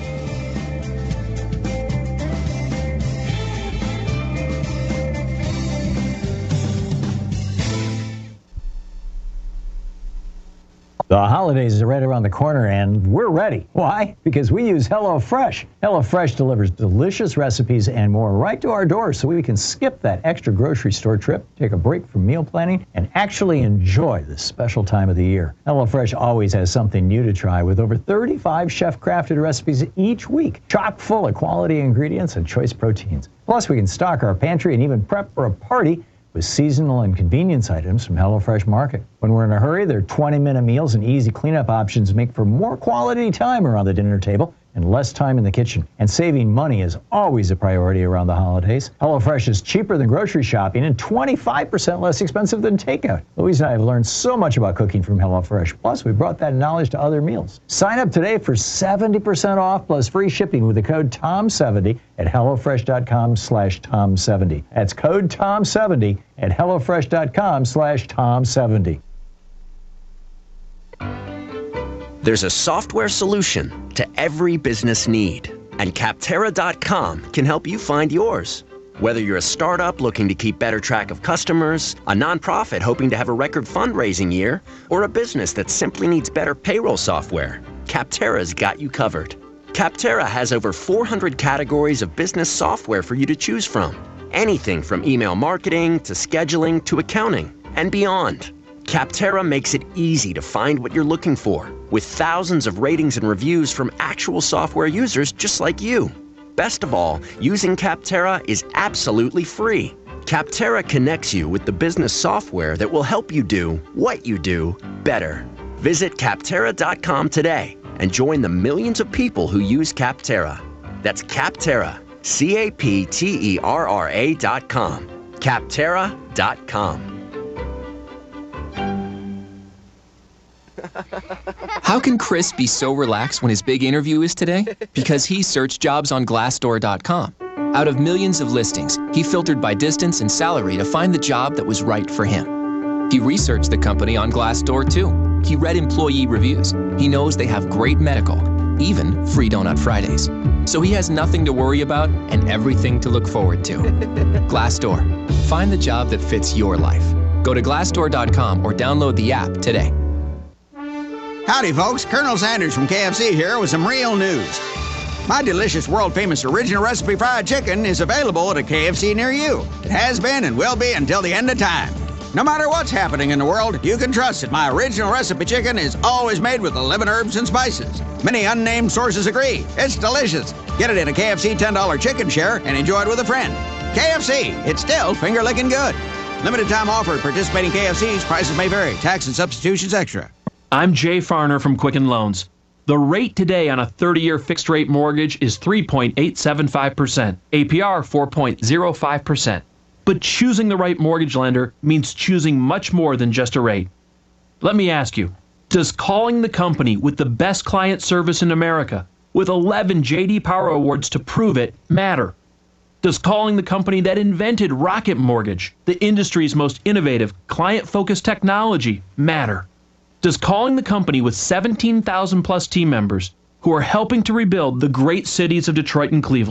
The holidays are right around the corner, and we're ready. Why? Because we use HelloFresh. HelloFresh delivers delicious recipes and more right to our doors so we can skip that extra grocery store trip, take a break from meal planning, and actually enjoy this special time of the year. HelloFresh always has something new to try with over thirty-five chef-crafted recipes each week, chock full of quality ingredients and choice proteins. Plus, we can stock our pantry and even prep for a party with seasonal and convenience items from HelloFresh Market. When we're in a hurry, their twenty-minute meals and easy cleanup options make for more quality time around the dinner table and less time in the kitchen. And saving money is always a priority around the holidays. HelloFresh is cheaper than grocery shopping and twenty-five percent less expensive than takeout. Louise and I have learned so much about cooking from HelloFresh. Plus, we brought that knowledge to other meals. Sign up today for seventy percent off plus free shipping with the code Tom seventy at HelloFresh.com slash Tom seventy. That's code Tom seventy at HelloFresh.com slash Tom seventy. There's a software solution to every business need, and Capterra dot com can help you find yours. Whether you're a startup looking to keep better track of customers, a nonprofit hoping to have a record fundraising year, or a business that simply needs better payroll software, Capterra's got you covered. Capterra has over four hundred categories of business software for you to choose from. Anything from email marketing to scheduling to accounting and beyond. Capterra makes it easy to find what you're looking for, with thousands of ratings and reviews from actual software users just like you. Best of all, using Capterra is absolutely free. Capterra connects you with the business software that will help you do what you do better. Visit Capterra dot com today and join the millions of people who use Capterra. That's Capterra, C A P T E R R A dot com. Capterra dot com. How can Chris be so relaxed when his big interview is today? Because he searched jobs on Glassdoor dot com. Out of millions of listings, he filtered by distance and salary to find the job that was right for him. He researched the company on Glassdoor too. He read employee reviews. He knows they have great medical, even free donut Fridays. So he has nothing to worry about and everything to look forward to. Glassdoor. Find the job that fits your life. Go to Glassdoor dot com or download the app today. Howdy, folks. Colonel Sanders from K F C here with some real news. My delicious, world-famous original recipe fried chicken is available at a K F C near you. It has been and will be until the end of time. No matter what's happening in the world, you can trust that my original recipe chicken is always made with eleven herbs and spices. Many unnamed sources agree. It's delicious. Get it in a K F C ten dollar chicken share and enjoy it with a friend. K F C, it's still finger-licking good. Limited time offer at participating K F Cs. Prices may vary. Tax and substitutions extra. I'm Jay Farner from Quicken Loans. The rate today on a thirty-year fixed-rate mortgage is three point eight seven five percent, A P R four point zero five percent. But choosing the right mortgage lender means choosing much more than just a rate. Let me ask you, does calling the company with the best client service in America, with eleven J D Power Awards to prove it, matter? Does calling the company that invented Rocket Mortgage, the industry's most innovative, client-focused technology, matter? Does calling the company with seventeen thousand plus team members who are helping to rebuild the great cities of Detroit and Cleveland,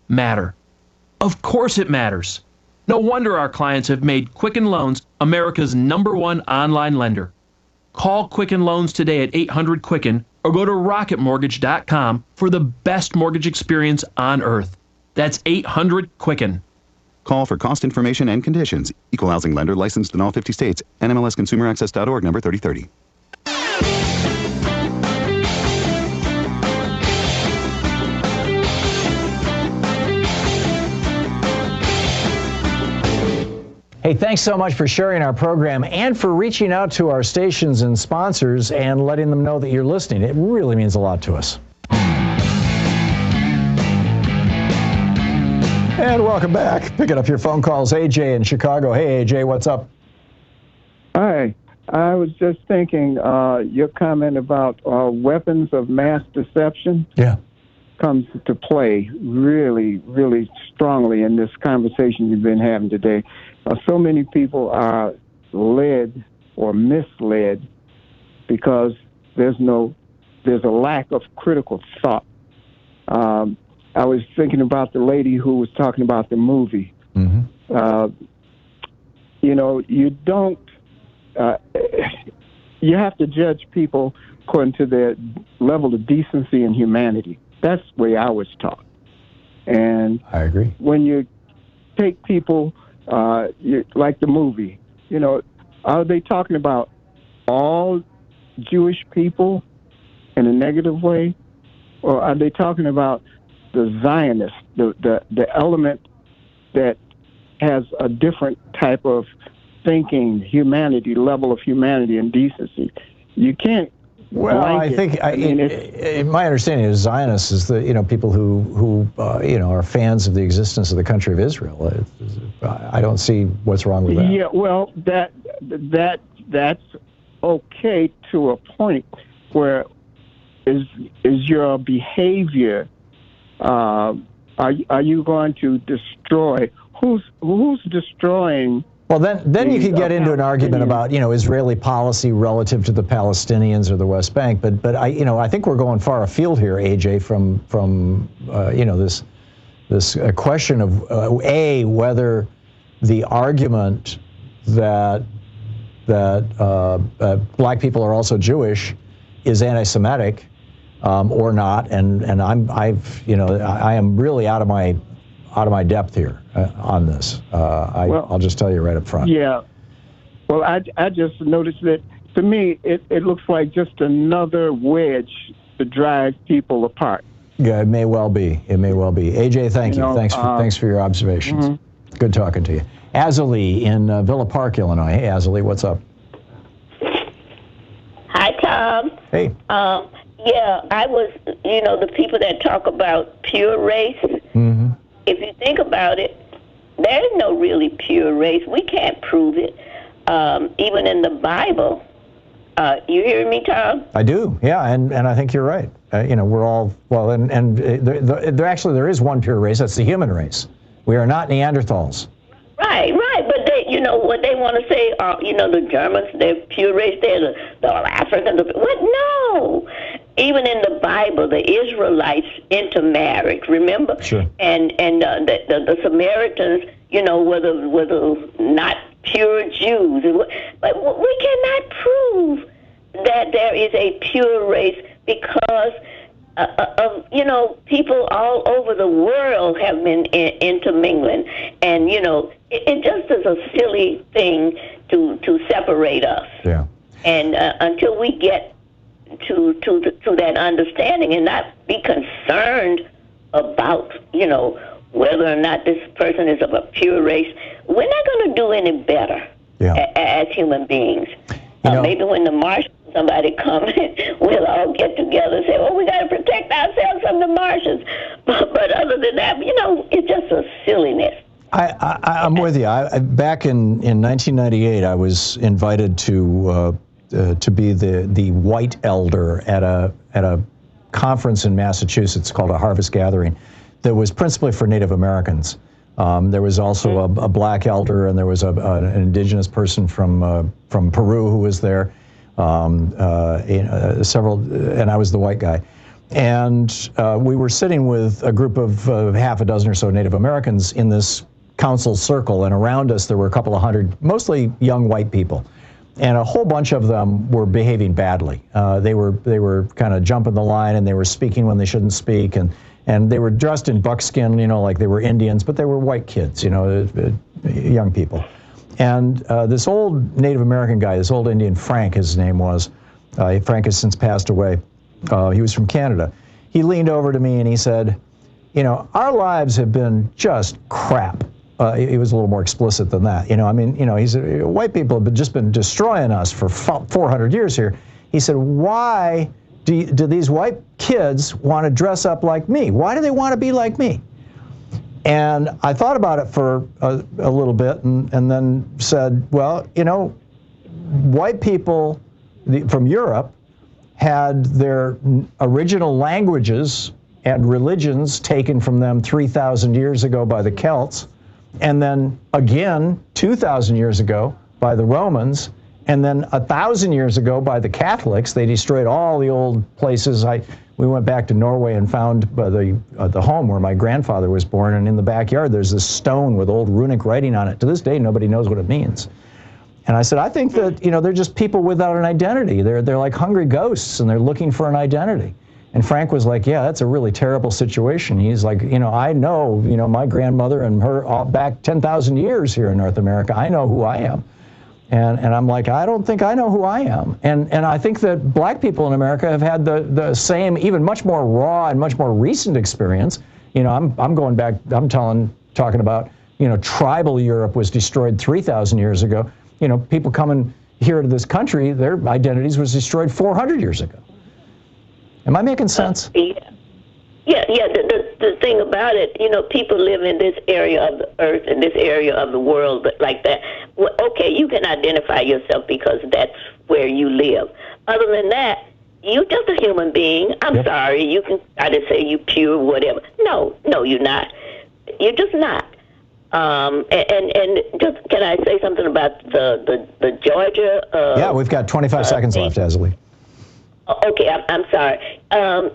matter. Of course it matters. No wonder our clients have made Quicken Loans America's number one online lender. Call Quicken Loans today at eight hundred Quicken or go to rocket mortgage dot com for the best mortgage experience on earth. That's eight hundred Quicken. Call for cost information and conditions. Equal housing lender licensed in all fifty states. N M L S consumer access dot org number thirty thirty. Hey, thanks so much for sharing our program and for reaching out to our stations and sponsors and letting them know that you're listening. It really means a lot to us. And welcome back. Picking up your phone calls, A J in Chicago. Hey, A J, what's up? Hi. I was just thinking, uh, your comment about uh, weapons of mass deception yeah. comes to play really, really strongly in this conversation you've been having today. Uh, so many people are led or misled because there's no, there's a lack of critical thought. Um, I was thinking about the lady who was talking about the movie. Mm-hmm. Uh, you know, you don't, uh, you have to judge people according to their level of decency and humanity. That's the way I was taught. And I agree. When you take people, uh, you, like the movie, you know, are they talking about all Jewish people in a negative way? Or are they talking about the Zionist, the, the, the element that has a different type of thinking, humanity, level of humanity and decency? You can't. Well, I think I, I mean, it, it, my understanding is Zionists is the you know people who who uh, you know are fans of the existence of the country of Israel. I don't see what's wrong with that. Yeah, well, that that that's okay to a point. Where is is your behavior? Uh, are are you going to destroy? Who's who's destroying? Well, then, then you could get into an argument about, you know, Israeli policy relative to the Palestinians or the West Bank. But, but I, you know, I think we're going far afield here, A J, from, from, uh, you know, this, this uh, question of uh, a whether the argument that that uh, uh, black people are also Jewish is anti-Semitic um, or not. And and I'm I've you know I, I am really out of my out of my depth here uh, on this. Uh, I, well, I'll just tell you right up front. Yeah. Well, I, I just noticed that, to me, it, it looks like just another wedge to drive people apart. Yeah, it may well be. It may well be. A J, thank you. you. Know, thanks, for, uh, thanks for your observations. Mm-hmm. Good talking to you. Azalee in uh, Villa Park, Illinois. Hey, Azalee, what's up? Hi, Tom. Hey. Um, yeah, I was, you know, the people that talk about pure race. Mm-hmm. If you think about it, there is no really pure race. We can't prove it. Um, even in the Bible. Uh, you hear me, Tom? I do, yeah, and, and I think you're right. Uh, you know, we're all, well, and, and there, there actually there is one pure race. That's the human race. We are not Neanderthals. Right, right. But they, you know, what they want to say, uh, you know, the Germans, they're pure race. They're the, the Africans. What? No. Even in the Bible, the Israelites intermarried, remember? Sure. And and uh, the, the the Samaritans, you know, were the, were the not pure Jews. But we cannot prove that there is a pure race because, uh, of you know, people all over the world have been in, intermingling. And, you know, it, it just is a silly thing to, to separate us. Yeah. And uh, until we get to to to that understanding and not be concerned about, you know, whether or not this person is of a pure race, we're not going to do any better yeah. a, as human beings. You know, uh, maybe when the Martians, somebody come, we'll all get together and say, oh, we got to protect ourselves from the Martians. But, but other than that, you know, it's just a silliness. I, I, I'm with you. I, back in, in nineteen ninety-eight, I was invited to uh, uh, to be the the white elder at a at a conference in Massachusetts called a Harvest Gathering that was principally for Native Americans. Um, there was also a, a black elder, and there was a, a, an indigenous person from uh, from Peru who was there. Um, uh, uh, several, and I was the white guy. And uh, we were sitting with a group of uh, half a dozen or so Native Americans in this council circle, and around us there were a couple of hundred, mostly young white people. And a whole bunch of them were behaving badly. Uh, they were they were kind of jumping the line, and they were speaking when they shouldn't speak, and and they were dressed in buckskin, you know, like they were Indians, but they were white kids, you know, uh, young people. And uh, this old Native American guy, this old Indian, Frank, his name was, uh, Frank has since passed away. Uh, he was from Canada. He leaned over to me and he said, you know, our lives have been just crap. Uh, he was a little more explicit than that. You know, I mean, you know, he said, white people have just been destroying us for four hundred years here. He said, why do, you, do these white kids want to dress up like me? Why do they want to be like me? And I thought about it for a, a little bit and, and then said, well, you know, white people from Europe had their original languages and religions taken from them three thousand years ago by the Celts, and then again two thousand years ago by the Romans, and then one thousand years ago by the Catholics. They destroyed all the old places. I, we went back to Norway and found uh, the, uh, the home where my grandfather was born, and in the backyard there's this stone with old runic writing on it. To this day, nobody knows what it means. And I said, I think that, you know, they're just people without an identity. They're, they're like hungry ghosts, and they're looking for an identity. And Frank was like, yeah, that's a really terrible situation. He's like, you know, I know, you know, my grandmother and her all back ten thousand years here in North America. I know who I am. And and I'm like, I don't think I know who I am. And and I think that black people in America have had the, the same, even much more raw and much more recent experience. You know, I'm I'm going back, I'm telling, talking about, you know, tribal Europe was destroyed three thousand years ago. You know, people coming here to this country, their identities was destroyed four hundred years ago. Am I making sense? Uh, yeah, yeah. yeah the, the, the thing about it, you know, people live in this area of the earth, in this area of the world, but like that. Well, okay, you can identify yourself because that's where you live. Other than that, you're just a human being. I'm yep. sorry, you can try to say you pure, whatever. No, no, you're not. You're just not. Um, and, and and just can I say something about the the, the Georgia? Uh, yeah, we've got twenty-five uh, seconds thing. left, Azalee. Okay, I'm, I'm sorry. Um,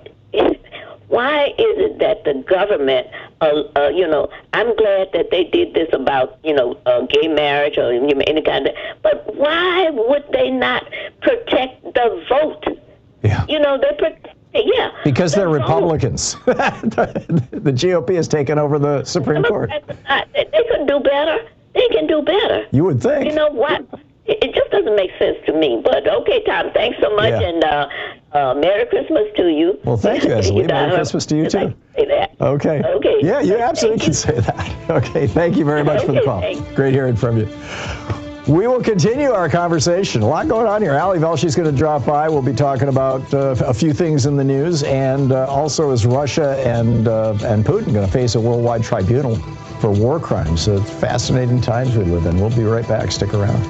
why is it that the government, uh, uh, you know, I'm glad that they did this about, you know, uh, gay marriage or any kind of, but why would they not protect the vote? Yeah. You know, they protect. Yeah. Because they're Republicans. The G O P has taken over the Supreme Court. They could do better. They can do better. You would think. You know what? It just doesn't make sense to me. But okay, Tom, thanks so much, yeah. and uh, uh, Merry Christmas to you. Well, thank you, Azalee. Merry Christmas to you, too. Say that. Okay. Okay. Yeah, you absolutely can say that. Okay, thank you very much okay, for the call. Thanks. Great hearing from you. We will continue our conversation. A lot going on here. Ali Velshey's going to drop by. We'll be talking about uh, a few things in the news, and uh, also is Russia and uh, and Putin going to face a worldwide tribunal for war crimes. So it's fascinating times we live in. We'll be right back. Stick around.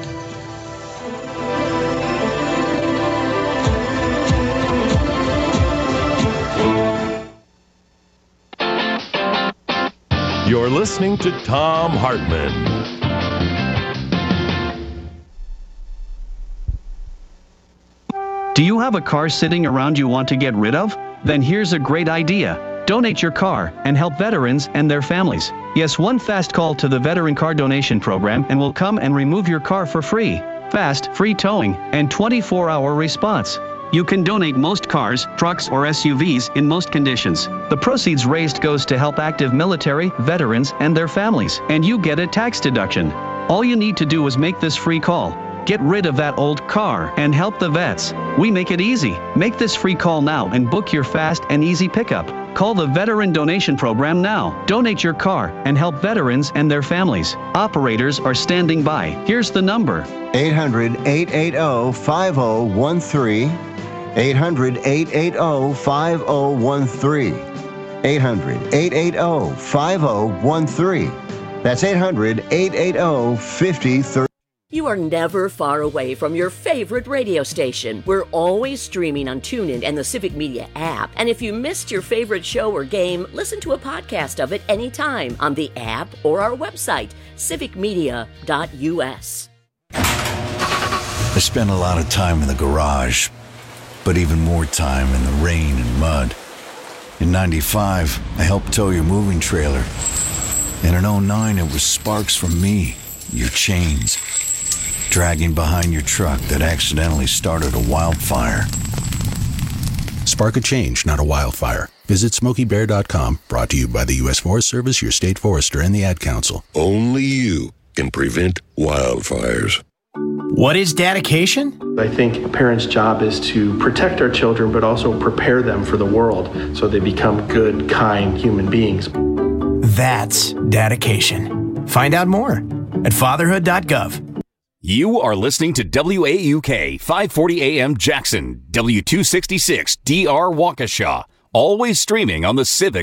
You're listening to Thom Hartmann. Do you have a car sitting around you want to get rid of? Then here's a great idea. Donate your car and help veterans and their families. Yes, one fast call to the Veteran Car Donation Program and we'll come and remove your car for free. Fast, free towing, and twenty-four hour response. You can donate most cars, trucks, or S U Vs in most conditions. The proceeds raised goes to help active military, veterans, and their families, and you get a tax deduction. All you need to do is make this free call. Get rid of that old car and help the vets. We make it easy. Make this free call now and book your fast and easy pickup. Call the Veteran Donation Program now. Donate your car and help veterans and their families. Operators are standing by. Here's the number. eight hundred, eight eight zero, five zero one three. eight hundred, eight eight zero, five zero one three. eight hundred, eight eight zero, five zero one three. That's eight hundred, eight eight zero, five zero three. You are never far away from your favorite radio station. We're always streaming on TuneIn and the Civic Media app. And if you missed your favorite show or game, listen to a podcast of it anytime on the app or our website, civic media dot u s. I spend a lot of time in the garage, but even more time in the rain and mud. In ninety-five, I helped tow your moving trailer. And in oh nine, it was sparks from me, your chains, dragging behind your truck that accidentally started a wildfire. Spark a change, not a wildfire. Visit Smokey Bear dot com, brought to you by the U S Forest Service, your state forester, and the Ad Council. Only you can prevent wildfires. What is dedication? I think a parent's job is to protect our children, but also prepare them for the world so they become good, kind human beings. That's dedication. Find out more at fatherhood dot gov. You are listening to W A U K five forty A M Jackson, W two sixty-six D R Waukesha, always streaming on the Civic